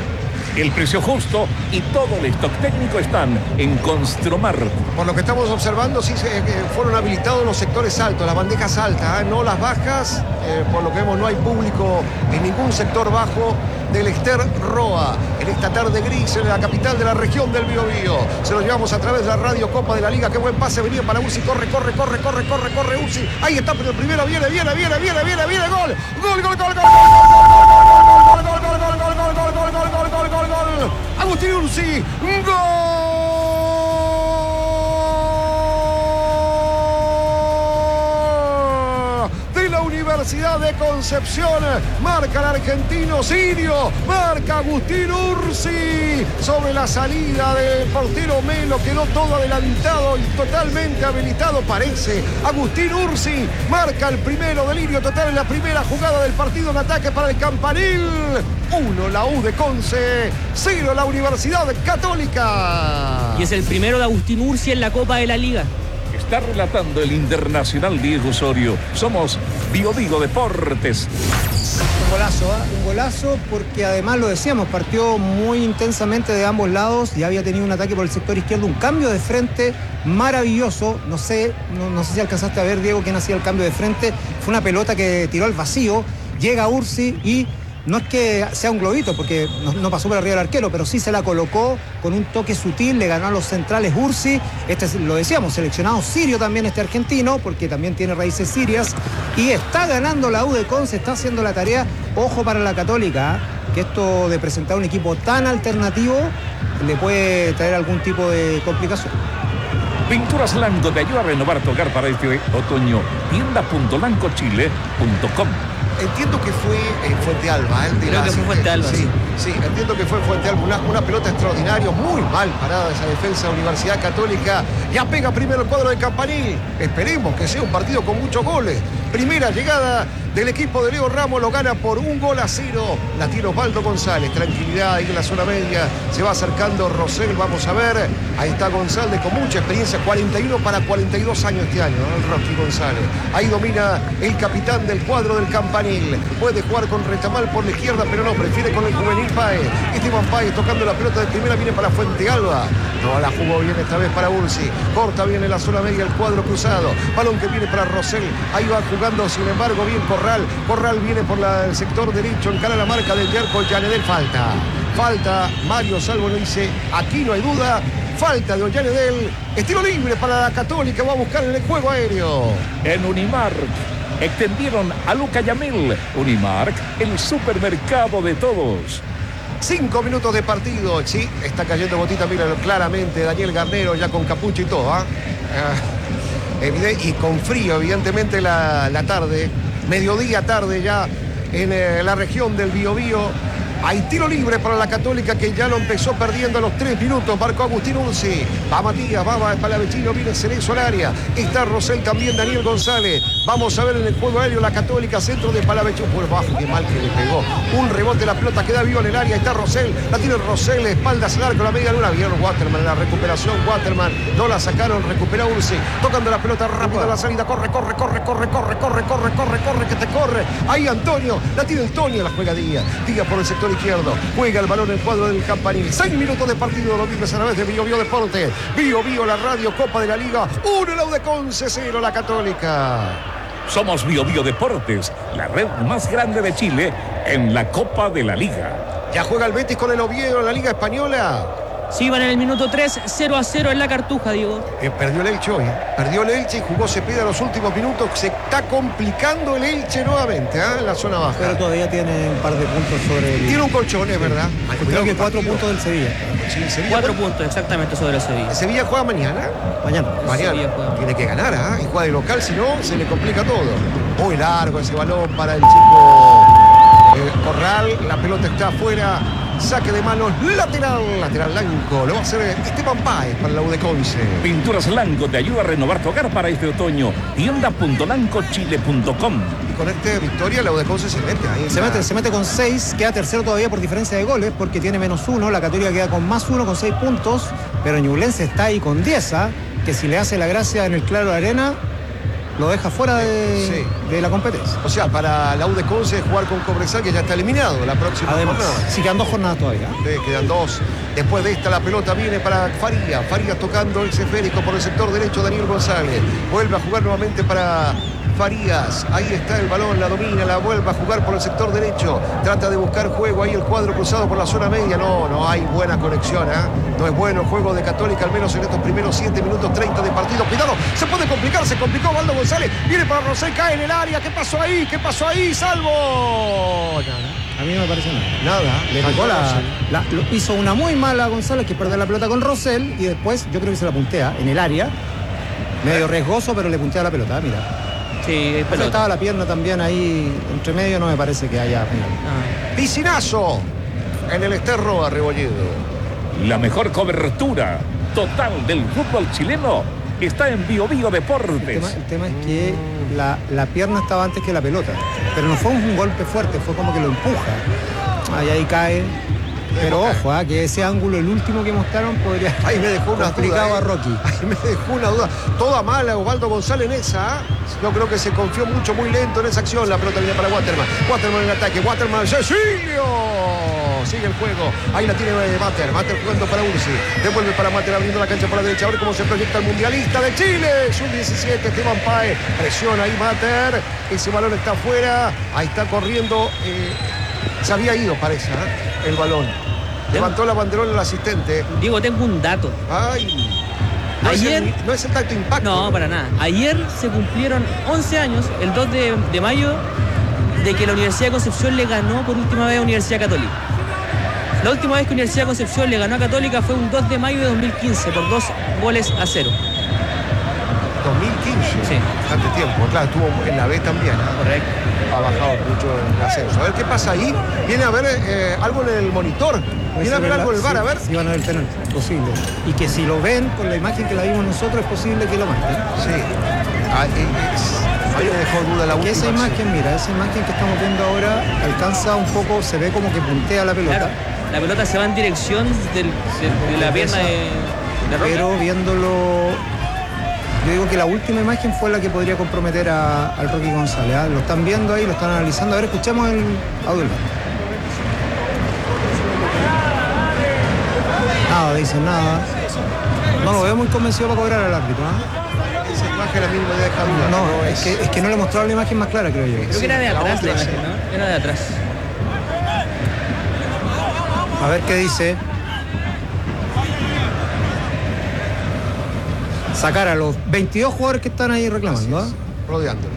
El precio justo y todo el stock técnico están en Construmar. Por lo que estamos observando, sí eh, fueron habilitados los sectores altos, las bandejas altas, ¿eh? no las bajas. Eh, por lo que vemos, no hay público en ningún sector bajo del Ester Roa. En esta tarde gris, en la capital de la región del Biobío. Se lo llevamos a través de la radio Copa de la Liga. Qué buen pase venía para Ursi. Corre, corre, corre, corre, corre, corre Ursi. Ahí está, pero el primero viene, viene, viene, viene, viene, viene, gol. Gol, gol, gol, gol, gol, gol, gol, gol, gol, gol, gol, gol, gol, gol, gol, gol, gol, gol, gol. Agustín Ursi. Gol. Universidad de Concepción, marca el argentino Sirio, marca Agustín Ursi, sobre la salida del portero Melo, quedó todo adelantado y totalmente habilitado parece, Agustín Ursi, marca el primero, delirio total en la primera jugada del partido, en ataque para el Campanil, uno la U de Conce, cero la Universidad Católica. Y es el primero de Agustín Ursi en la Copa de la Liga. Está relatando el internacional Diego Osorio. Somos Bio Bio Deportes. Un golazo, ¿eh? Un golazo porque además lo decíamos, partió muy intensamente de ambos lados, ya había tenido un ataque por el sector izquierdo, un cambio de frente maravilloso. No sé, no, no sé si alcanzaste a ver, Diego, quién hacía el cambio de frente. Fue una pelota que tiró al vacío, llega Ursi y no es que sea un globito, porque no, no pasó por arriba del arquero, pero sí se la colocó con un toque sutil, le ganó a los centrales Ursi. Este, lo decíamos, seleccionado sirio también este argentino, porque también tiene raíces sirias. Y está ganando la U de Conce, está haciendo la tarea. Ojo para la Católica, ¿eh? Que esto de presentar un equipo tan alternativo le puede traer algún tipo de complicación. Pinturas Lanco te ayuda a renovar tu hogar para este otoño. tienda punto lanco chile punto com. Entiendo que fue eh, Fuente Alba, el de Creo la que fue Fuente Alba, sí, sí. Sí, entiendo que fue Fuente Alba, una, una pelota extraordinaria, muy mal parada esa defensa de Universidad Católica. Ya pega primero el cuadro de Campanil. Esperemos que sea un partido con muchos goles. Primera llegada del equipo de Leo Ramos, lo gana por un gol a cero. La tiene Osvaldo González, tranquilidad ahí en la zona media. Se va acercando Rosell, vamos a ver. Ahí está González con mucha experiencia, cuarenta y uno para cuarenta y dos años este año, ¿no? El Rocky González. Ahí domina el capitán del cuadro del Campanil. Puede jugar con Retamal por la izquierda, pero no, prefiere con el juvenil Páez. Esteban Páez tocando la pelota de primera, viene para Fuente Alba. No la jugó bien esta vez para Ursi. Corta bien en la zona media el cuadro cruzado. Balón que viene para Rosell. Ahí va jugando, sin embargo, bien Corral. Corral viene por la, el sector derecho, encara la marca del Yerko Yanedel. Falta. Falta. Mario Salvo lo dice. Aquí no hay duda. Falta de Ollanedel. Estilo libre para la Católica. Va a buscar en el juego aéreo. En Unimark extendieron a Luca Yamil. Unimark, el supermercado de todos. Cinco minutos de partido. Sí, está cayendo gotita, míralo claramente. Daniel Garnero ya con capucha y todo. ¿eh? Eh, y con frío, evidentemente, la, la tarde. Mediodía tarde ya en eh, la región del Biobío. Hay tiro libre para la Católica, que ya lo empezó perdiendo a los tres minutos. Marcó Agustín Ursi. Va Matías, va Palavecino, viene Cerezo al área. Está Rosell también, Daniel González. Vamos a ver en el juego aéreo la Católica, centro de Palavecino. Por bajo, qué mal que le pegó. Un rebote, la pelota queda viva en el área. Está Rosell, la tiene Rosell, espaldas al arco, la media luna. Vieron Waterman, la recuperación. Waterman, no la sacaron, recupera Ursi. Tocando la pelota rápida a la salida. Corre, corre, corre, corre, corre, corre, corre, corre, corre, que te corre. Ahí Antonio, la tiene Antonio, la juega Díaz. Díaz por el sector izquierdo, juega el balón en el cuadro del Campanil. Seis minutos de partido, lo vives a través de Bio Bio Deporte. Bio Bio, la radio, Copa de la Liga. Uno, la U de Conce, cero, la Católica. Somos Bio Bio Deportes, la red más grande de Chile en la Copa de la Liga. Ya juega el Betis con el Oviedo en la Liga Española. Sí, van en el minuto tres, cero a cero en la Cartuja, Diego. Eh, perdió el Elche hoy. ¿eh? Perdió el Elche y jugó Cepeda los últimos minutos. Se está complicando el Elche nuevamente, ¿eh? En la zona baja. Pero todavía tiene un par de puntos sobre el... Tiene un colchón, es verdad. Ay, creo que cuatro partido. puntos del Sevilla. Sí, Sevilla cuatro juega... puntos exactamente sobre el Sevilla. ¿Sevilla juega mañana? Mañana. Mañana. Tiene que ganar, ¿eh? Y juega de local, si no, se le complica todo. Muy largo ese balón para el chico eh, Corral. La pelota está afuera. Saque de manos, lateral, lateral Lanco. Lo va a hacer Esteban Páez para la U de Conce. Pinturas Lanco te ayuda a renovar tu hogar para este otoño. tienda punto lanco chile punto com. Y con esta victoria la U de Conce se mete ahí. Se mete, se mete con seis, queda tercero todavía por diferencia de goles, porque tiene menos uno. La Católica queda con más uno, con seis puntos. Pero Ñublense está ahí con diez, ¿eh? Que si le hace la gracia en el Claro Arena, lo deja fuera de, sí. de la competencia. O sea, para la U de Conce jugar con Cobresal, que ya está eliminado la próxima Además, jornada. Sí, quedan dos jornadas todavía. Sí, quedan dos. Después de esta la pelota viene para Faría. Faría tocando el esférico por el sector derecho, Daniel González. Vuelve a jugar nuevamente para Farías. Ahí está el balón, la domina, la vuelve a jugar por el sector derecho. Trata de buscar juego ahí el cuadro cruzado por la zona media. No, no hay buena conexión, ¿eh? No es bueno el juego de Católica, al menos en estos primeros siete minutos treinta de partido. Cuidado, se puede complicar, se complicó Valdo González. Viene para Rosell, cae en el área. ¿Qué pasó ahí? ¿Qué pasó ahí? Salvo. Nada. A mí no me parece nada. Nada. Le tocó la, la, lo, hizo una muy mala González, que perdió la pelota con Rosell, y después yo creo que se la puntea en el área. Medio riesgoso, pero le puntea la pelota, mira. Sí, pero estaba la pierna también ahí entre medio, no me parece que haya penal. Ah. Piscinazo en el Esterro a Rebolledo. La mejor cobertura total del fútbol chileno está en Bio Bio Deportes. El tema, el tema es que la, la pierna estaba antes que la pelota, pero no fue un golpe fuerte, fue como que lo empuja. Ahí, ahí cae. Pero ojo, ¿eh? que ese ángulo, el último que mostraron, podría ahí me dejó una complicado duda, a Rocky. Ahí me dejó una duda. Toda mala Osvaldo González en esa. ¿eh? Yo creo que se confió mucho, muy lento en esa acción. La pelota viene para Waterman. Waterman en el ataque. Waterman, Cecilio. Sigue el juego. Ahí la tiene Mater. Mater jugando para Ursi. Devuelve para Mater abriendo la cancha por la derecha. A ver cómo se proyecta el mundialista de Chile. sub diecisiete, Esteban Páez. Presiona ahí Mater. Ese balón está afuera. Ahí está corriendo. Eh, se había ido, parece, ¿eh? el balón. Levantó la banderola el asistente. Diego, tengo un dato. Ay. No Ayer. Es el, no es el tanto impacto. No, para nada. Ayer se cumplieron once años, el dos de, de mayo, de que la Universidad de Concepción le ganó por última vez a Universidad Católica. La última vez que Universidad de Concepción le ganó a Católica fue un dos de mayo de dos mil quince por dos goles a cero. dos mil quince. Sí. Bastante tiempo. Claro, estuvo en la B también. ¿eh? Correcto. Ha bajado mucho el ascenso. A ver qué pasa ahí. Viene a ver eh, algo en el monitor. Viene a ver algo en el bar, a ver. Si van a ver el penalti, posible. Y que si lo ven con la imagen que la vimos nosotros, es posible que lo marquen. Sí. Ah, es, ahí me dejó duda la última. Esa imagen, mira, esa imagen que estamos viendo ahora alcanza un poco, se ve como que puntea la pelota. Claro, la pelota se va en dirección del, de, de la pierna de, de Roca. Pero viéndolo, yo digo que la última imagen fue la que podría comprometer a, al Rocky González. ¿eh? Lo están viendo ahí, lo están analizando. A ver, escuchemos el audio. Nada, dicen nada. No lo veo muy convencido para cobrar al árbitro. ¿eh? Esa imagen a mí me deja duda. No, no es, que, es que no le mostraron la imagen más clara, creo yo. Creo que era de atrás la imagen, ¿no? Era de atrás. A ver qué dice. Sacar a los veintidós jugadores que están ahí reclamando. ¿eh? Rodeándolo.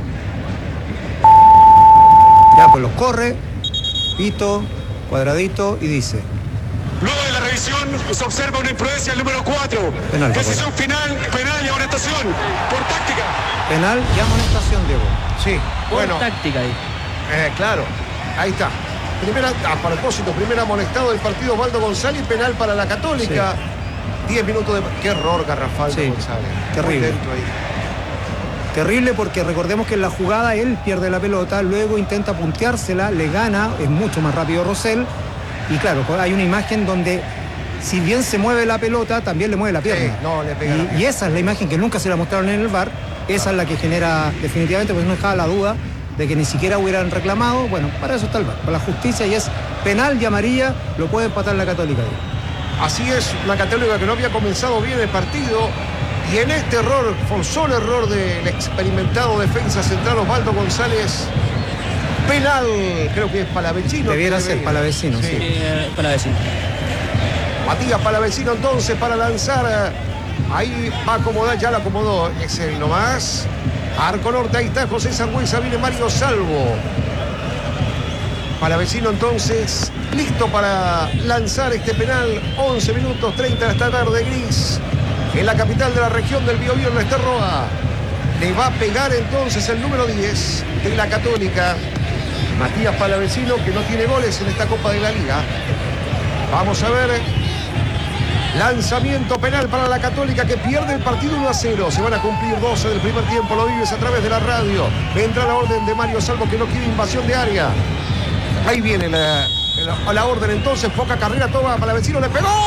Ya, pues los corre. Pito, cuadradito y dice. Luego de la revisión se observa una imprudencia al número cuatro. Penal, Decisión final, penal y amonestación por táctica. Penal y amonestación, Diego. Sí, por bueno. táctica ahí. Eh, claro, ahí está. Primera, a propósito, primer amonestado del partido Osvaldo González, penal para la Católica. Sí. diez minutos de... Qué error garrafal de sí, González. Terrible. Terrible porque recordemos que en la jugada él pierde la pelota, luego intenta punteársela, le gana, es mucho más rápido Rosell. Y claro, hay una imagen donde si bien se mueve la pelota, también le mueve la pierna. Sí, no, le pega y, la pierna. y esa es la imagen que nunca se la mostraron en el V A R. Esa es la que genera definitivamente, pues no dejaba la duda de que ni siquiera hubieran reclamado. Bueno, para eso está el V A R, para la justicia, y es penal y amarilla, lo puede empatar la Católica. Así es, la Católica que no había comenzado bien el partido. Y en este error, forzó el error del experimentado defensa central Osvaldo González. Penal, creo que es Palavecino. Debiera ser Palavecino, sí. sí. Eh, Palavecino. Matías Palavecino entonces para lanzar. Ahí va a acomodar, ya lo acomodó. Es el nomás. Arco norte, ahí está José Sangüesa, viene Mario Salvo. Palavecino entonces, listo para lanzar este penal. once minutos treinta de esta tarde gris. En la capital de la región del Biobío, en la Esterroa. Le va a pegar entonces el número diez de la Católica. Matías Palavecino, que no tiene goles en esta Copa de la Liga. Vamos a ver. Lanzamiento penal para la Católica, que pierde el partido uno a cero. Se van a cumplir doce del primer tiempo. Lo vives a través de la radio. Vendrá la orden de Mario Salvo, que no quiere invasión de área. Ahí viene la, la, la orden entonces. Poca carrera, toma Palavecino, le pegó.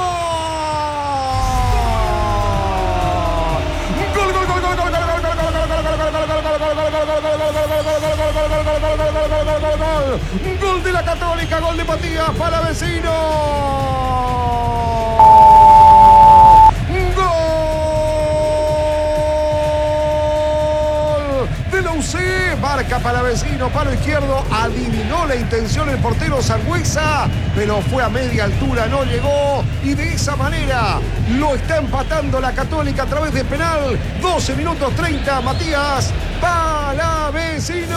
Gol de la Católica, gol de Matías Palavecino. Gol de la U C. Marca Palavecino, palo izquierdo. Adivinó la intención el portero Sangüesa, pero fue a media altura, no llegó. Y de esa manera lo está empatando la Católica a través de penal. doce minutos treinta. Matías Palavecino.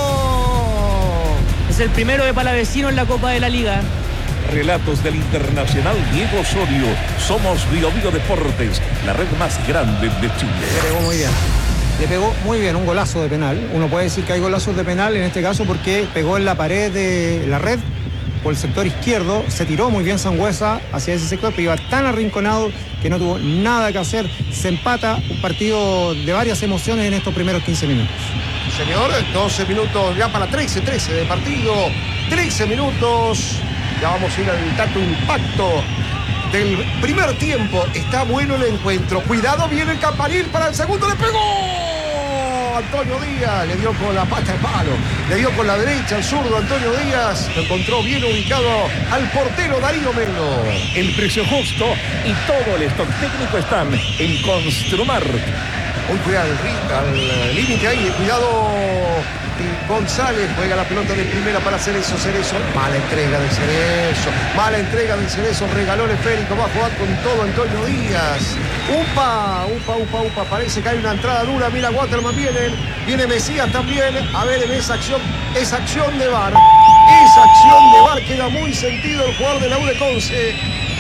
Es el primero de Palavecino en la Copa de la Liga. Relatos del internacional Diego Osorio. Somos Bio Bio Deportes, la red más grande de Chile. Le pegó muy bien. Le pegó muy bien, un golazo de penal. Uno puede decir que hay golazos de penal en este caso porque pegó en la pared de la red por el sector izquierdo. Se tiró muy bien Sangüesa hacia ese sector, pero iba tan arrinconado que no tuvo nada que hacer. Se empata un partido de varias emociones en estos primeros quince minutos. Señor, doce minutos ya para trece, trece de partido. trece minutos. Ya vamos a ir al dato impacto del primer tiempo. Está bueno el encuentro. Cuidado, viene el campanil para el segundo. ¡Le pegó! Antonio Díaz le dio con la pata de palo. Le dio con la derecha al zurdo Antonio Díaz. Lo encontró bien ubicado al portero Darío Melo. El precio justo y todo el stock técnico están en Construmar. Hoy cuidado al límite ahí. Cuidado. González juega la pelota de primera para Cerezo. Cerezo, mala entrega de Cerezo. Mala entrega de Cerezo. Regaló el esférico. Va a jugar con todo Antonio Díaz. Upa, upa, upa, upa. Parece que hay una entrada dura. Mira, Waterman viene. Viene Mesías también. A ver, en esa acción. Esa acción de V A R. Esa acción de V A R queda muy sentido el jugador de la U de Conce.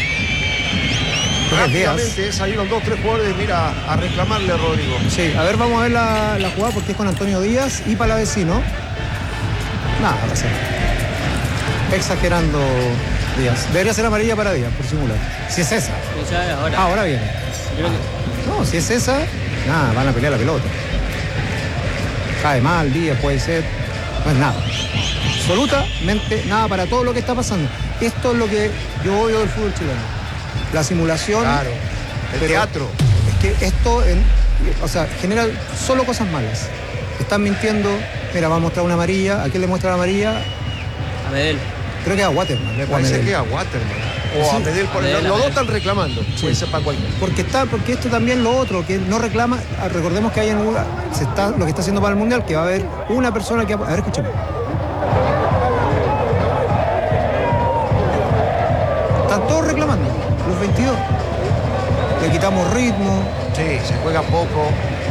Rápidamente salieron dos, tres jugadores, mira, a reclamarle a Rodrigo. Sí, a ver, vamos a ver la, la jugada porque es con Antonio Díaz y Palavecino. Nada, va a ser. Exagerando Díaz. Debería ser amarilla para Díaz, por simular. Si es esa. Ahora, ah, ahora viene. No, si es esa, nada, van a pelear la pelota. Cae mal, Díaz puede ser. No es nada. Absolutamente nada para todo lo que está pasando. Esto es lo que yo odio del fútbol chileno. La simulación, claro, el pero teatro. Es que esto, en, o sea, genera solo cosas malas. Están mintiendo. Mira, va a mostrar una amarilla. ¿A quién le muestra la amarilla? A Medel. Creo que a Waterman. Me parece que a Waterman. O sí, a Medel. Por el, los dos están reclamando. Sí. Puede ser para cualquiera. Porque está, porque esto también lo otro, que no reclama. Recordemos que hay en una, se está, lo que está haciendo para el Mundial, que va a haber una persona que... A ver, escuchemos. Están todos reclamando. Los veintidós. Le quitamos ritmo. Sí, se juega poco.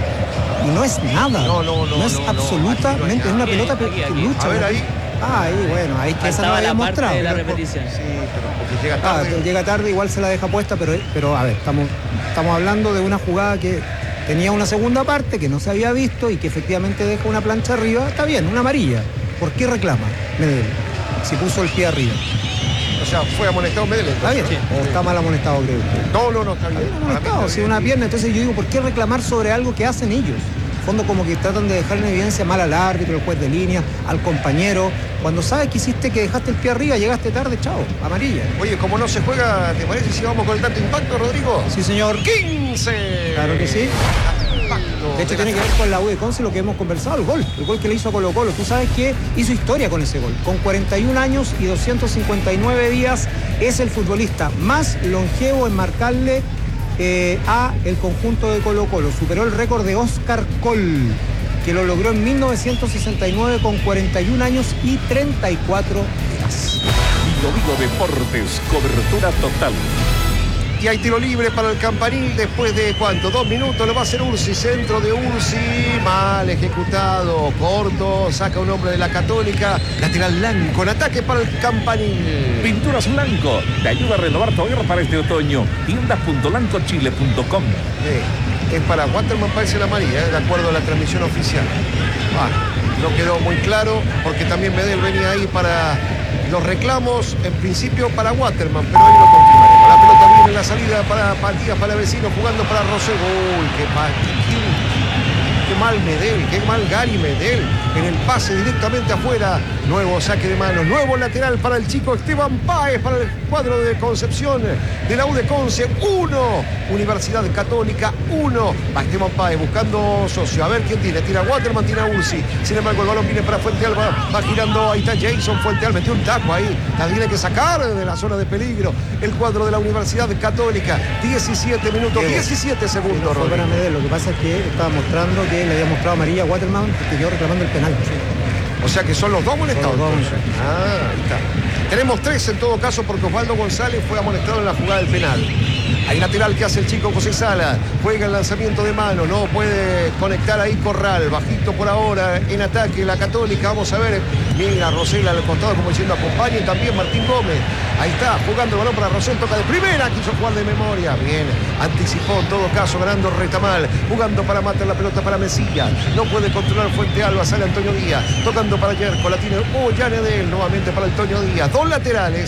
Y no es nada. No, no, no. No es no, absolutamente. No, no es una pelota que, que lucha. A ver ahí. Ah, ahí, bueno, ahí que esa no la había mostrado. De la repetición. Sí, pero porque llega tarde. Ah, llega tarde, igual se la deja puesta, pero, pero a ver, estamos, estamos hablando de una jugada que tenía una segunda parte que no se había visto y que efectivamente deja una plancha arriba. Está bien, una amarilla. ¿Por qué reclama Medel? Si puso el pie arriba. O sea, fue amonestado Medel. ¿Está bien? Sí. ¿O está mal amonestado, creo usted? No, no, no, está bien. Está bien amonestado, si una pierna. Entonces yo digo, ¿por qué reclamar sobre algo que hacen ellos? En fondo como que tratan de dejar en evidencia mal al árbitro, al juez de línea, al compañero. Cuando sabes que hiciste que dejaste el pie arriba, llegaste tarde, chao, amarilla. Oye, como no se juega, ¿te parece si vamos con el dato impacto, Rodrigo? Sí, señor. quince. Claro que sí. Impacto. De hecho, tiene que ver con la U de Conce, lo que hemos conversado, el gol. El gol que le hizo a Colo Colo. Tú sabes que hizo historia con ese gol. Con cuarenta y un años y doscientos cincuenta y nueve días, es el futbolista más longevo en marcarle eh, a el conjunto de Colo Colo. Superó el récord de Oscar Coll, que lo logró en mil novecientos sesenta y nueve con cuarenta y un años y treinta y cuatro días. Vigo Vigo Deportes, cobertura total. Y hay tiro libre para el Campanil después de ¿cuánto? Dos minutos lo va a hacer Ursi, centro de Ursi, mal ejecutado, corto, saca un hombre de la Católica, lateral blanco, en ataque para el Campanil. Pinturas Blanco, te ayuda a renovar tu hogar para este otoño. tiendas punto blanco chile punto com. Eh, es para Waterman, parece la amarilla, eh, de acuerdo a la transmisión oficial. Ah, no quedó muy claro, porque también Medel venía ahí para los reclamos, en principio para Waterman, pero ahí lo confirmaremos. La pelota viene en la salida para Matías Palavecino, jugando para Rosell. Uy, qué mal, qué, qué mal Medel, qué mal Gary Medel, en el pase directamente afuera. Nuevo saque de manos, nuevo lateral para el chico Esteban Páez, para el cuadro de Concepción de la U de Conce. Uno, Universidad Católica, uno. Va Esteban Páez buscando socio. A ver quién tiene. Tira Waterman, tira Ursi. Sin embargo, el balón viene para Fuente Alba. Va girando, ahí está Jason Fuente Alba. Metió un taco ahí. La tiene que sacar de la zona de peligro. El cuadro de la Universidad Católica. diecisiete minutos, diecisiete segundos. No para Medel. Lo que pasa es que estaba mostrando que le había mostrado amarilla a Waterman porque quedó reclamando el penal. O sea que son los dos molestados. Los dos. Ah, ahí está. Tenemos tres en todo caso porque Osvaldo González fue amonestado en la jugada del penal. Hay lateral que hace el chico José Sala. Juega el lanzamiento de mano. No puede conectar ahí Corral. Bajito por ahora en ataque la Católica. Vamos a ver. Mira Rosell al costado como diciendo acompañe. También Martín Gómez. Ahí está jugando el balón para Rosell. Toca de primera. Quiso jugar de memoria. Bien. Anticipó en todo caso ganando Retamal. Jugando para matar la pelota para Mesilla. No puede controlar Fuente Alba. Sale Antonio Díaz. Tocando para Yerko. La tiene Ollanedel. Nuevamente para Antonio Díaz. Dos laterales.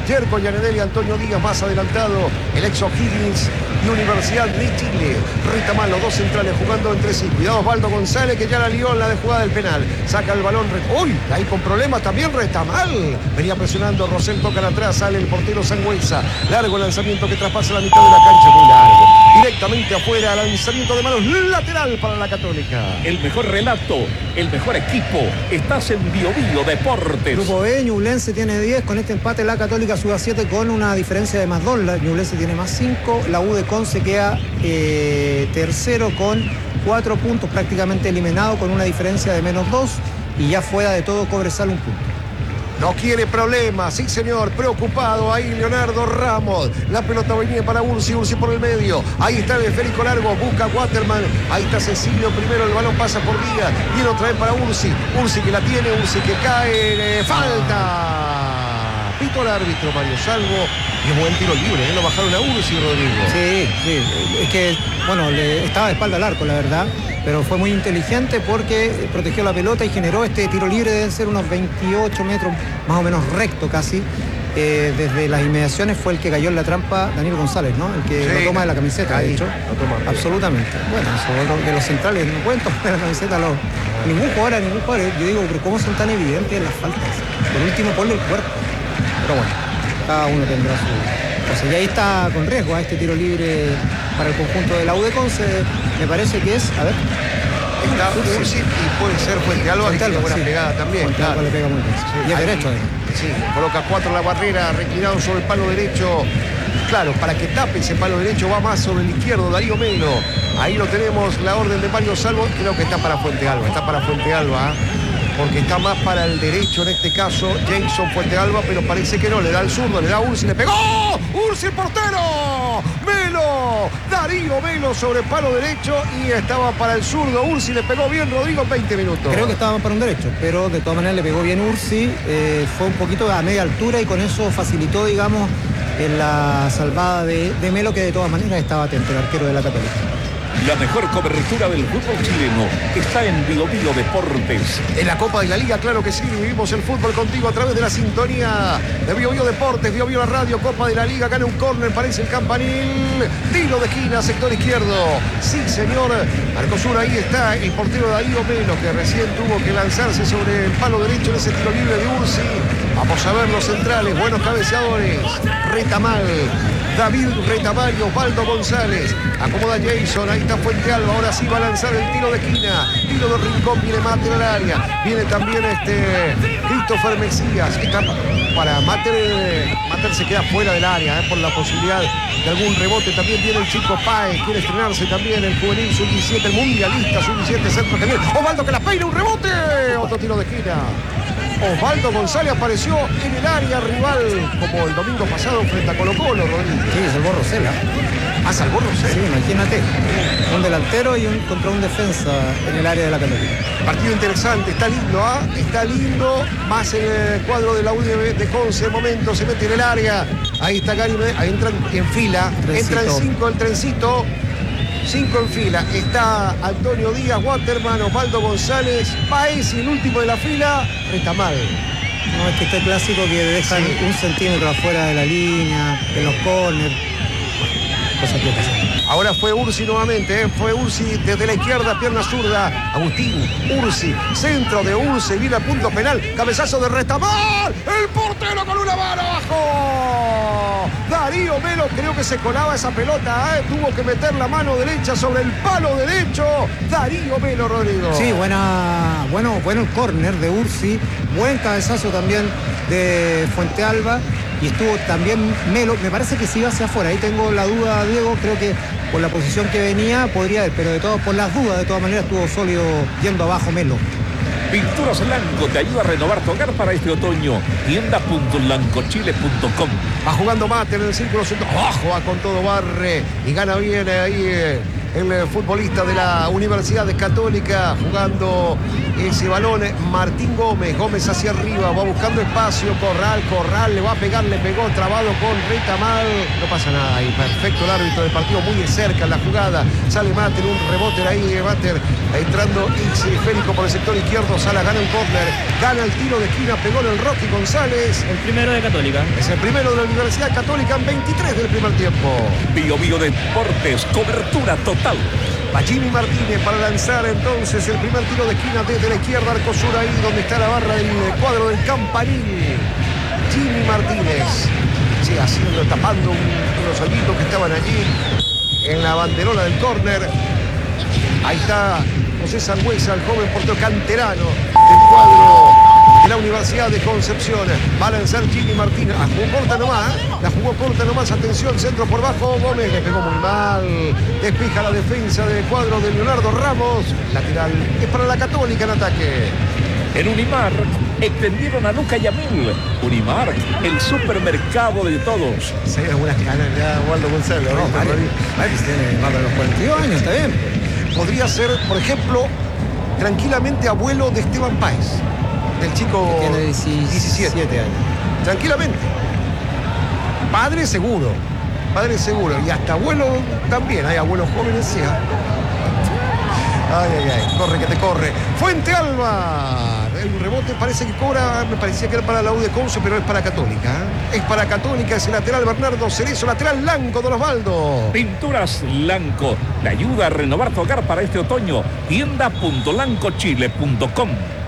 Jerko Yanedel y Antonio Díaz más adelantado. El ex O'Higgins y Universidad de Chile. Retamal, los dos centrales jugando entre sí. Cuidado Osvaldo González que ya la lió en la de jugada del penal. Saca el balón. ¡Uy! Ahí con problemas también Retamal. Venía presionando. Rosell tocan atrás. Sale el portero Sangüesa. Largo el lanzamiento que traspasa la mitad de la cancha. Muy largo. Directamente afuera. Lanzamiento de manos lateral para la Católica. El mejor relato, el mejor equipo. Estás en Bio Bio Deportes. Grupo B, Ñublense tiene diez. Con este empate la Católica sube a siete con una diferencia de más dos. La Ñublense tiene más cinco. La U de Conce queda eh, tercero con cuatro puntos, prácticamente eliminado con una diferencia de menos dos. Y ya fuera de todo Cobresal un punto. No quiere problemas, sí señor, preocupado ahí Leonardo Ramos. La pelota venía para Ursi, Ursi por el medio. Ahí está el esférico largo, busca Waterman. Ahí está Cecilio primero, el balón pasa por Díaz. Viene otra vez para Ursi. Ursi que la tiene, Ursi que cae. Eh, falta. Pito el árbitro, Mario Salvo. Y es buen tiro libre, ¿eh? Lo bajaron a Ursi, Rodrigo. Sí, sí, es que, bueno, le estaba de espalda al arco, la verdad. Pero fue muy inteligente porque protegió la pelota y generó este tiro libre, deben ser unos veintiocho metros, más o menos recto casi. Eh, desde las inmediaciones fue el que cayó en la trampa Daniel González, ¿no? El que sí, lo toma de la camiseta, ahí, de hecho. Lo toma. Absolutamente. Bueno, eso de los centrales, no pueden tomar de la camiseta los, ningún jugador a ningún jugador. Yo digo, pero ¿cómo son tan evidentes las faltas? Por último, ponle el cuerpo. Pero bueno, cada uno tendrá su... O sea, y ahí está con riesgo a este tiro libre para el conjunto de la U de Conce. Me parece que es, a ver. Está Ursi y puede ser Fuente Alba, que tiene buena sí. pegada también. Fuente Alba claro. le pega muy bien. Sí, y es derecho ahí. Sí, coloca cuatro en la barrera, reclinado sobre el palo derecho. Claro, para que tape ese palo derecho va más sobre el izquierdo, Darío Melo. Ahí lo tenemos, la orden de Mario Salvo. Creo que está para Fuente Alba, está para Fuente Alba. Porque está más para el derecho en este caso Jason Fuente Alba, pero parece que no, le da el zurdo, le da a Ursi, le pegó Ursi el portero, Melo, Darío Melo sobre el palo derecho y estaba para el zurdo, Ursi le pegó bien, Rodrigo, en veinte minutos. Creo que estaba para un derecho, pero de todas maneras le pegó bien Ursi, eh, fue un poquito a media altura y con eso facilitó, digamos, en la salvada de, de Melo, que de todas maneras estaba atento el arquero de la Católica. La mejor cobertura del fútbol chileno está en Bio Bio Deportes. En la Copa de la Liga, claro que sí, vivimos el fútbol contigo a través de la sintonía de Bio Bio Deportes, Bio Bio la radio, Copa de la Liga, gana un córner, parece el campanil, tiro de esquina, sector izquierdo. Sí, señor, Arcosur, ahí está el portero Darío Melo, que recién tuvo que lanzarse sobre el palo derecho en ese tiro libre de Ursi. Vamos a ver los centrales, buenos cabeceadores, Retamal, David Retamal y Osvaldo González. Acomoda Jason, ahí está Fuente Alba, ahora sí va a lanzar el tiro de esquina, tiro de rincón, viene Mater al área, viene también este Christopher Mesías, está para Mater, Mater se queda fuera del área, eh, por la posibilidad de algún rebote, también viene el chico Páez, quiere estrenarse también el juvenil sub diecisiete, el mundialista sub diecisiete, centro también, Osvaldo que la peina, un rebote, otro tiro de esquina. Osvaldo González apareció en el área rival, como el domingo pasado frente a Colo Colo, Rodríguez. Sí, salvó Rosella. Ah, salvó Rosella. Sí, imagínate. Un delantero y un contra un defensa en el área de la Católica. Partido interesante, está lindo, ¿ah? ¿eh? Está lindo, más en el cuadro de la U de, de Conce, de momento se mete en el área. Ahí está Gary, ahí entran en fila, trencito. Entran cinco el trencito. Cinco en fila, está Antonio Díaz, Waterman, Osvaldo González, Páez y el último de la fila, Retamal. No, es que este clásico que dejan sí. un centímetro afuera de la línea, en los corners, cosas que pasan. Ahora fue Ursi nuevamente, ¿eh? Fue Ursi desde la izquierda, pierna zurda, Agustín, Ursi, centro de Ursi, viene a punto penal, cabezazo de Retamal, el portero con una mano abajo. Darío Melo creo que se colaba esa pelota, ¿eh? Tuvo que meter la mano derecha sobre el palo derecho. Darío Melo, Rodrigo. Sí, buena, bueno, bueno el córner de Ursi, buen cabezazo también de Fuente Alba. Y estuvo también Melo, me parece que se iba hacia afuera, ahí tengo la duda, Diego, creo que por la posición que venía podría ir, pero de todo, por las dudas, de todas maneras estuvo sólido yendo abajo Melo. Pinturas Lanco te ayuda a renovar tu hogar para este otoño. tienda punto lancochile punto com. Va jugando Mate en el círculo centro. Abajo va con todo, barre y gana bien ahí el eh, futbolista de la Universidad de Católica, jugando ese balón. Martín Gómez, Gómez hacia arriba, va buscando espacio, Corral, Corral, le va a pegar, le pegó, trabado con Retamal, no pasa nada ahí, perfecto el árbitro del partido, muy de cerca en la jugada, sale Mater, un rebote ahí, Mater, entrando Ixi Férico por el sector izquierdo, Sala gana un córner, gana el tiro de esquina, pegó en el Rocky González. El primero de Católica. Es el primero de la Universidad Católica en veintitrés del primer tiempo. Bio Bio Deportes, cobertura total. Va Jimmy Martínez para lanzar entonces el primer tiro de esquina desde la izquierda, arco sur, ahí donde está la barra del cuadro del Campanil. Jimmy Martínez, sí, haciendo, tapando un, unos hoyitos que estaban allí en la banderola del córner. Ahí está José Sangüesa, el joven portero canterano del cuadro de la Universidad de Concepción. Va a lanzar Jimmy Martínez. La jugó corta nomás. La jugó corta nomás. Atención, centro por bajo. Gómez le pegó muy mal. Despeja la defensa del cuadro de Leonardo Ramos. Lateral es para la Católica en ataque. En Unimar extendieron a Luca Yamil. Unimar, el supermercado de todos. Se ven algunas canas ya, Waldo González. No, Mario, Mario tiene más de los cuarenta y dos años, está bien. Podría ser, por ejemplo, tranquilamente abuelo de Esteban Páez. El chico tiene diecisiete años. Tranquilamente. Padre seguro. Padre seguro. Y hasta abuelo también. Hay abuelos jóvenes, sí. Ay, ay, ay. Corre que te corre. Fuente Alba. El rebote parece que cobra. Me parecía que era para la U de Conce, pero es para Católica. Es para Católica. Es el lateral Bernardo Cerezo. Lateral Lanco, Don Osvaldo. Pinturas Lanco. Le ayuda a renovar tu hogar para este otoño. tienda punto lanco chile punto com.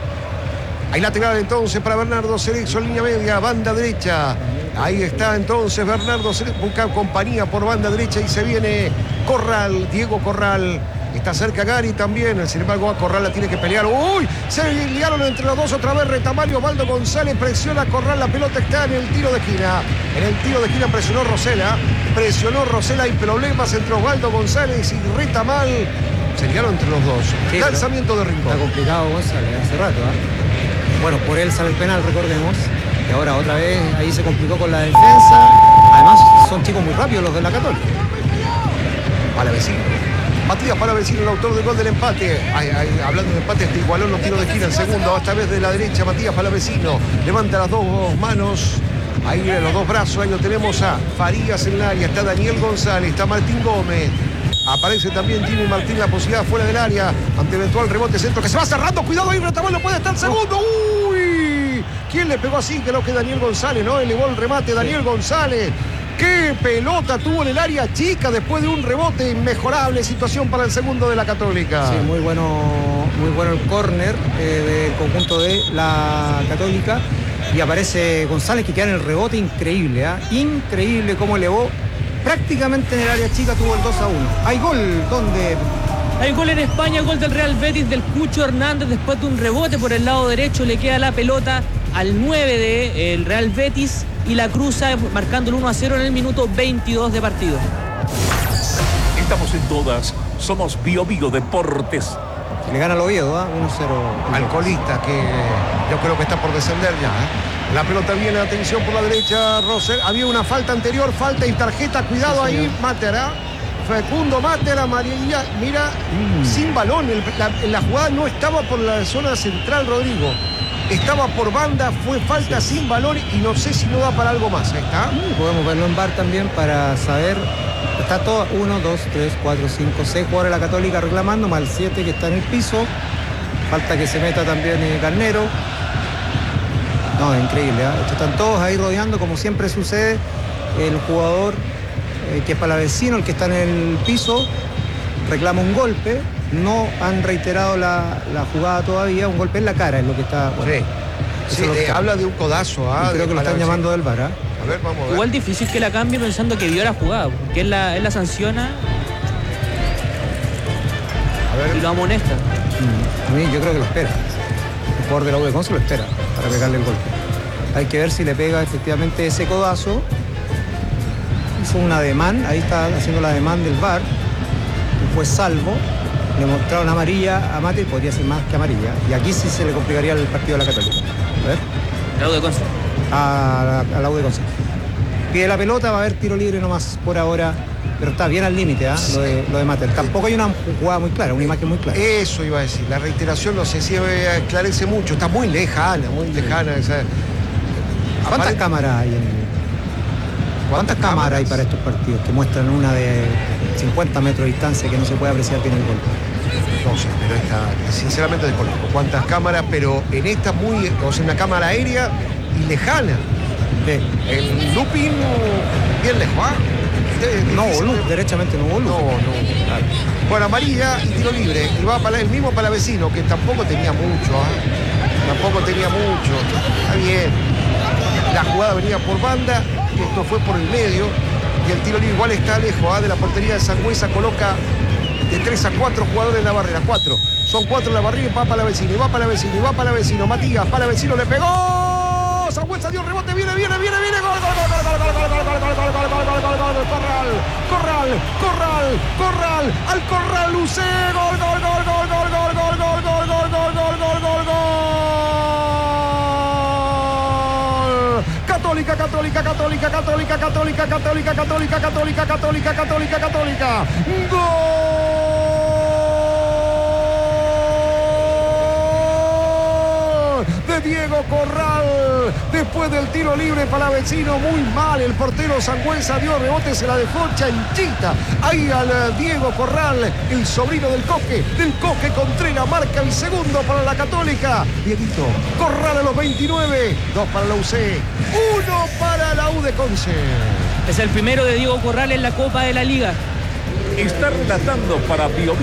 Hay lateral entonces para Bernardo Cerezo en línea media, banda derecha. Ahí está entonces Bernardo Cerezo, busca compañía por banda derecha y se viene Corral, Diego Corral. Está cerca Gary también, sin embargo a Corral la tiene que pelear. ¡Uy! Se liaron entre los dos otra vez. Retamal, Osvaldo González presiona a Corral, la pelota está en el tiro de esquina. En el tiro de esquina presionó Rosela. Presionó Rosela, hay problemas entre Osvaldo González y Retamal. Se liaron entre los dos. Sí, lanzamiento de Rincón. Está complicado González hace rato, ¿eh? Bueno, por él sale el penal, recordemos. Y ahora otra vez ahí se complicó con la defensa. Además, son chicos muy rápidos los de la Católica. Palavecino. Matías Palavecino, el autor del gol del empate. Ay, ay, hablando de empate, este igualó los tiros de esquina. El segundo, esta vez de la derecha, Matías Palavecino. Levanta las dos manos. Ahí los dos brazos. Ahí lo tenemos a Farías en el área. Está Daniel González. Está Martín Gómez. Aparece también Jimmy Martín, la posibilidad fuera del área ante eventual rebote centro que se va cerrando. Cuidado ahí, Retamal, no puede estar segundo. ¡Uy! ¿Quién le pegó así? Creo que Daniel González, ¿no? Elevó el remate Daniel González. ¡Qué pelota tuvo en el área chica después de un rebote! Inmejorable situación para el segundo de la Católica. Sí, muy bueno, muy bueno el córner eh, del conjunto de la Católica. Y aparece González que queda en el rebote increíble, ¿eh? Increíble cómo elevó. Prácticamente en el área chica tuvo el dos a uno. Hay gol, ¿dónde? Hay gol en España, gol del Real Betis del Cucho Hernández después de un rebote por el lado derecho. Le queda la pelota al nueve del Real Betis y la cruza marcando el uno a cero en el minuto veintidós de partido. Estamos en todas, somos Bio Bio Deportes. Le gana el Oviedo, ¿eh? uno cero. Al colista que yo creo que está por descender ya, ¿eh? La pelota viene, atención por la derecha, Rosel. Había una falta anterior, falta y tarjeta. Cuidado sí, ahí, Mater, ¿eh? Facundo Mater, amarilla. Mira, mm. sin balón. El, la, la jugada no estaba por la zona central, Rodrigo. Estaba por banda, fue falta sí. sin balón y no sé si no da para algo más. Ahí está. Mm, podemos verlo en V A R también para saber. Está todo, uno, dos, tres, cuatro, cinco, seis jugadores de la Católica reclamando, más el siete que está en el piso. Falta que se meta también eh, Carnero. No, es increíble, ¿eh? Están todos ahí rodeando, como siempre sucede. El jugador eh, que es Palavecino, el que está en el piso, reclama un golpe. No han reiterado la, la jugada todavía. Un golpe en la cara es lo que está. Bueno, sí, sí, eh, habla de un codazo. ¿Ah? Creo que lo están llamando del V A R. ¿eh? A ver, vamos a ver. Igual difícil que la cambie pensando que vio la jugada, porque él la, él la sanciona a ver. y lo amonesta. Mm. A mí yo creo que lo espera. El jugador de la U de Conce lo espera para pegarle el golpe. Hay que ver si le pega efectivamente ese codazo. Hizo un ademán, ahí está haciendo el ademán del V A R. Fue salvo. Le mostraron amarilla a Mate, podría ser más que amarilla. Y aquí sí se le complicaría el partido de la Católica. A ver. La U de Conce. A la, a la U de Conce. Pide la pelota, va a haber tiro libre nomás por ahora Pero está bien al límite, ¿eh? Sí. lo, de, lo de Mater. Tampoco hay una jugada muy clara, una imagen muy clara. Eso iba a decir, la reiteración no sé si esclarece mucho, está muy lejana, muy lejana. O sea, ¿Cuántas apare- cámaras hay en ¿Cuántas cámaras hay para estos partidos que muestran una de cincuenta metros de distancia que no se puede apreciar bien el gol? No sé, pero esta, sinceramente desconozco cuántas cámaras, pero en esta muy, o sea, una cámara aérea y lejana. Sí. El looping bien lejos, ¿ah? No, volú, derechamente no volú. No, no. Claro. Bueno, amarilla y tiro libre. Y va para el mismo Palavecino, que tampoco tenía mucho, ¿ah? Tampoco tenía mucho. Está bien. La jugada venía por banda, y esto fue por el medio. Y el tiro libre igual está lejos, ¿ah? De la portería de Sangüesa, coloca de tres a cuatro jugadores en la barrera. cuatro. Son cuatro en la barrera y va Palavecino, y va Palavecino, y va Palavecino. Matías, Palavecino le pegó. Sangüesa dio rebote, viene, viene, viene, viene. Gol, gol, gol, gol, gol, gol, gol, gol, gol, gol, gol, gol, gol, gol, gol, gol, Corral, Corral, Corral, Corral, al Corral, Lucé, gol, gol, gol, gol, gol, gol, gol, gol, gol, gol, gol, gol, gol, gol, gol. Católica, católica, católica, católica, católica, católica, católica, católica, católica, católica, católica. Gol de Diego Corral. Después del tiro libre para Palavecino, muy mal. El portero Sangüesa dio rebote, se la dejó chanchita. Ahí al Diego Corral, el sobrino del Coque, del Coque Contreras, marca el segundo para la Católica. Dieguito Corral a los veintinueve, dos para la U C, uno para la U de Conce. Es el primero de Diego Corral en la Copa de la Liga. Está relatando para Bio